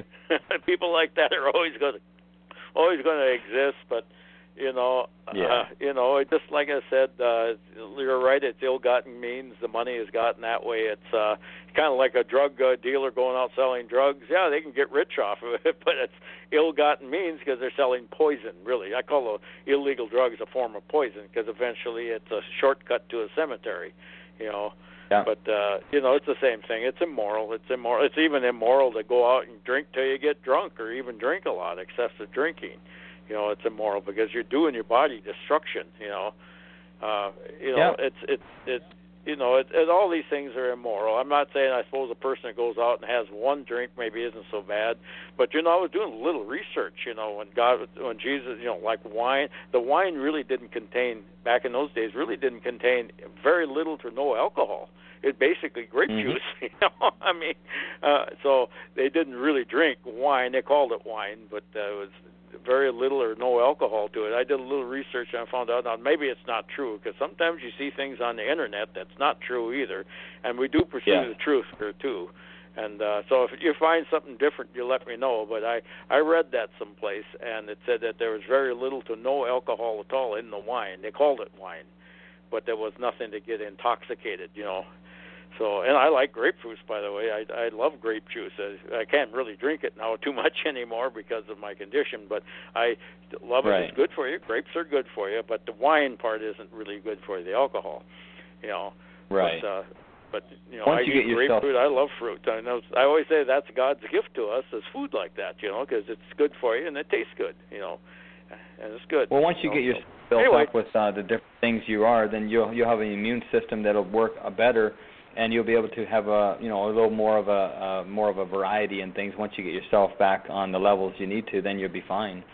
people like that are always going to always going to exist. But you know, yeah. uh, you know, it just like I said, uh, you're right. It's ill-gotten means. The money is gotten that way. It's uh, kind of like a drug uh, dealer going out selling drugs. Yeah, they can get rich off of it, but it's ill-gotten means because they're selling poison. Really, I call the illegal drugs a form of poison because eventually it's a shortcut to a cemetery. You know. Yeah. But uh, you know, it's the same thing. It's immoral. It's immoral. It's even immoral to go out and drink till you get drunk, or even drink a lot, excessive drinking. You know, it's immoral because you're doing your body destruction. You know, uh, you know, yeah. it's it's it. You know, it, it, all these things are immoral. I'm not saying I suppose a person that goes out and has one drink maybe isn't so bad, but you know, I was doing a little research. You know, when God, when Jesus, you know, like wine, the wine really didn't contain back in those days really didn't contain very little to no alcohol. It basically grape mm-hmm. juice, you know. I mean, uh, so they didn't really drink wine. They called it wine, but uh, it was very little or no alcohol to it. I did a little research and I found out. Now maybe it's not true because sometimes you see things on the internet that's not true either, and we do pursue yeah. the truth here too. And uh, so if you find something different, you let me know. But I I read that someplace and it said that there was very little to no alcohol at all in the wine. They called it wine, but there was nothing to get intoxicated, you know. So, and I like grapefruits, by the way. I I love grape juice. I, I can't really drink it now too much anymore because of my condition, but I love it. Right. It's good for you. Grapes are good for you, but the wine part isn't really good for you, the alcohol, you know. Right. But, uh, but you know, Once I you eat get yourself... grapefruit. I love fruit. I know. I always say that's God's gift to us is food like that, you know, because it's good for you and it tastes good, you know, and it's good. Well, once you, you know, get yourself so. built anyway. up with uh, the different things you are, then you'll you'll have an immune system that'll work uh, better. And you'll be able to have a, you know, a little more of a, uh, more of a variety in things. Once you get yourself back on the levels you need to, then you'll be fine.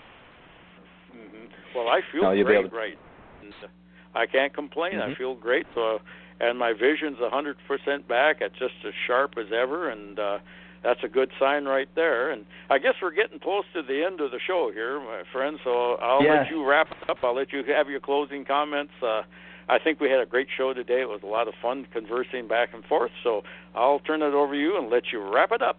Mm-hmm. Well, I feel no, great, to... right? And I can't complain. Mm-hmm. I feel great. So, and my vision's a hundred percent back. It's just as sharp as ever, and uh, that's a good sign right there. And I guess we're getting close to the end of the show here, my friend. So I'll yes. let you wrap it up. I'll let you have your closing comments. Uh, I think we had a great show today. It was a lot of fun conversing back and forth. So I'll turn it over to you and let you wrap it up.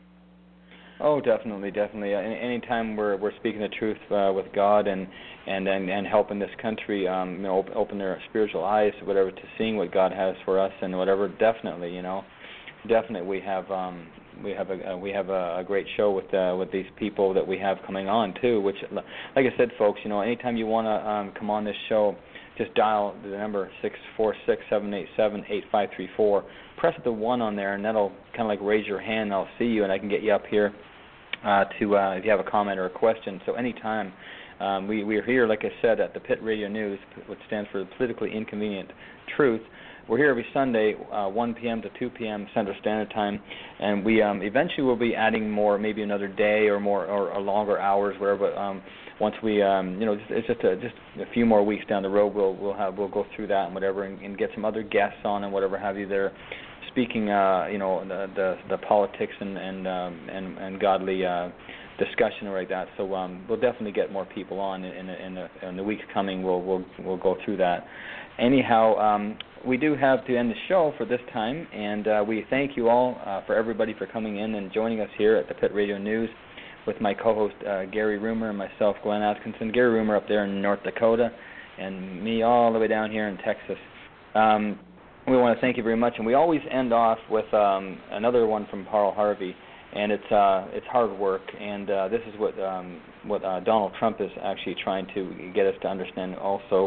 Oh, definitely, definitely. Uh, any time we're we're speaking the truth uh, with God and and and, and helping this country, um, you know, open, open their spiritual eyes, whatever, to seeing what God has for us and whatever. Definitely, you know, definitely we have um, we have a uh, we have a, a great show with uh, with these people that we have coming on too. Which, like I said, folks, you know, anytime you want to um, come on this show, just dial the number six four six, seven eight seven, eight five three four. Press the one on there, and that'll kind of like raise your hand. And I'll see you, and I can get you up here uh, to uh, if you have a comment or a question. So anytime. Um, we, we're here, like I said, at the Pit Radio News, which stands for Politically Inconvenient Truth. We're here every Sunday, uh, one p.m. to two p.m. Central Standard Time, and we um, eventually will be adding more, maybe another day or more, or, or longer hours, whatever. But um, once we, um, you know, just, it's just a, just a few more weeks down the road, we'll we'll have we'll go through that and whatever, and, and get some other guests on and whatever have you there, speaking, uh, you know, the the, the politics and and um, and, and godly uh, discussion like that. So um, we'll definitely get more people on in in, in, the, in the weeks coming. We'll we'll we'll go through that. Anyhow, um, we do have to end the show for this time, and uh, we thank you all uh, for everybody for coming in and joining us here at the Pit Radio News with my co-host uh, Gary Roomer and myself, Glenn Atkinson. Gary Roomer up there in North Dakota, and me all the way down here in Texas. Um, we want to thank you very much, and we always end off with um, another one from Paul Harvey. And it's uh, it's hard work, and uh, this is what um, what uh, Donald Trump is actually trying to get us to understand also.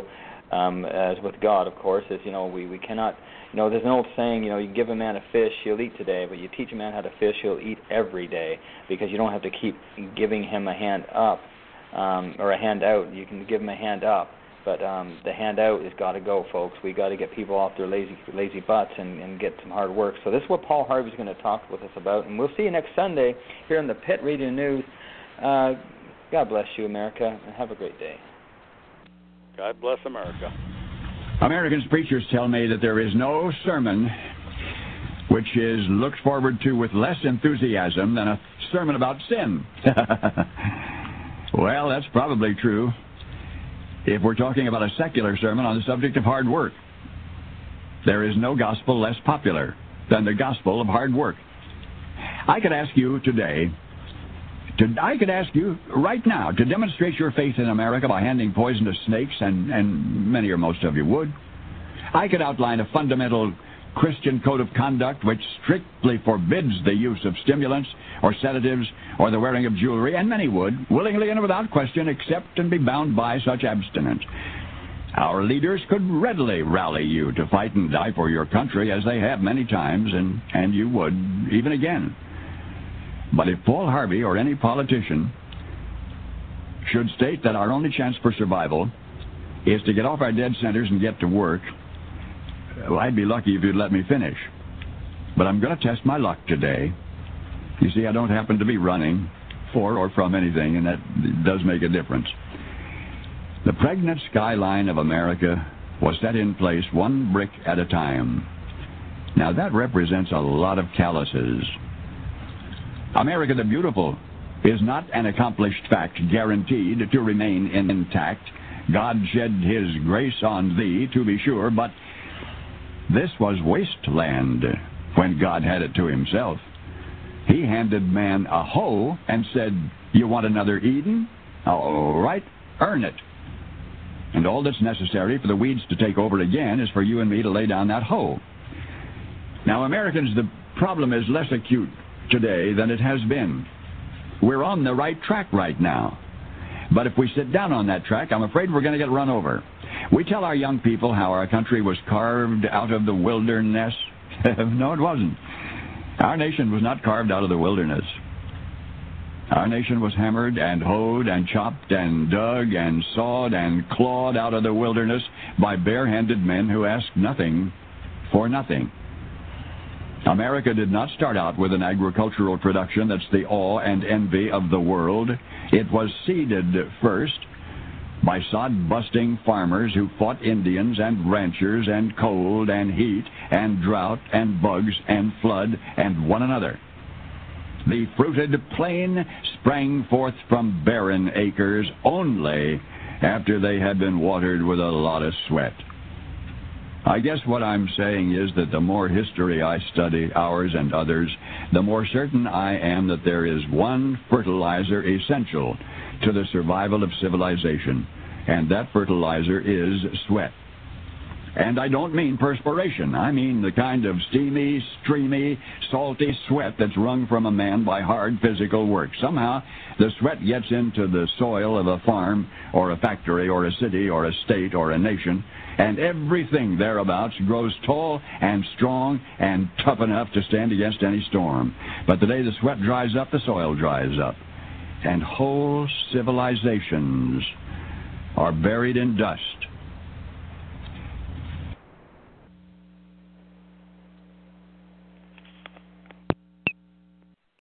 um, as with God, of course, is, you know, we, we cannot, you know, there's an old saying, you know, you give a man a fish, he'll eat today, but you teach a man how to fish, he'll eat every day, because you don't have to keep giving him a hand up, um, or a hand out. You can give him a hand up, but um, the hand out has got to go, folks. We got to get people off their lazy lazy butts and, and get some hard work. So this is what Paul Harvey's going to talk with us about, and we'll see you next Sunday here on the Pit Radio News. Uh, God bless you, America, and have a great day. God bless America. Americans preachers tell me that there is no sermon which is looked forward to with less enthusiasm than a sermon about sin. Well, that's probably true if we're talking about a secular sermon on the subject of hard work. There is no gospel less popular than the gospel of hard work. I could ask you today, to, I could ask you right now to demonstrate your faith in America by handing poison to snakes, and, and many or most of you would. I could outline a fundamental Christian code of conduct which strictly forbids the use of stimulants or sedatives or the wearing of jewelry, and many would, willingly and without question, accept and be bound by such abstinence. Our leaders could readily rally you to fight and die for your country, as they have many times, and, and you would even again. But if Paul Harvey or any politician should state that our only chance for survival is to get off our dead centers and get to work, well, I'd be lucky if you'd let me finish. But I'm going to test my luck today. You see, I don't happen to be running for or from anything, and that does make a difference. The pregnant skyline of America was set in place one brick at a time. Now, that represents a lot of calluses. America the Beautiful is not an accomplished fact guaranteed to remain intact. God shed his grace on thee, to be sure, but this was wasteland when God had it to himself. He handed man a hoe and said, "You want another Eden? All right, earn it." And all that's necessary for the weeds to take over again is for you and me to lay down that hoe. Now, Americans, the problem is less acute today than it has been. We're on the right track right now. But if we sit down on that track, I'm afraid we're going to get run over. We tell our young people how our country was carved out of the wilderness. No, it wasn't. Our nation was not carved out of the wilderness. Our nation was hammered and hoed and chopped and dug and sawed and clawed out of the wilderness by bare-handed men who asked nothing for nothing. America did not start out with an agricultural production that's the awe and envy of the world. It was seeded first by sod-busting farmers who fought Indians and ranchers and cold and heat and drought and bugs and flood and one another. The fruited plain sprang forth from barren acres only after they had been watered with a lot of sweat. I guess what I'm saying is that the more history I study, ours and others, the more certain I am that there is one fertilizer essential to the survival of civilization, and that fertilizer is sweat. And I don't mean perspiration. I mean the kind of steamy, streamy, salty sweat that's wrung from a man by hard physical work. Somehow, the sweat gets into the soil of a farm or a factory or a city or a state or a nation, and everything thereabouts grows tall and strong and tough enough to stand against any storm. But the day the sweat dries up, the soil dries up, and whole civilizations are buried in dust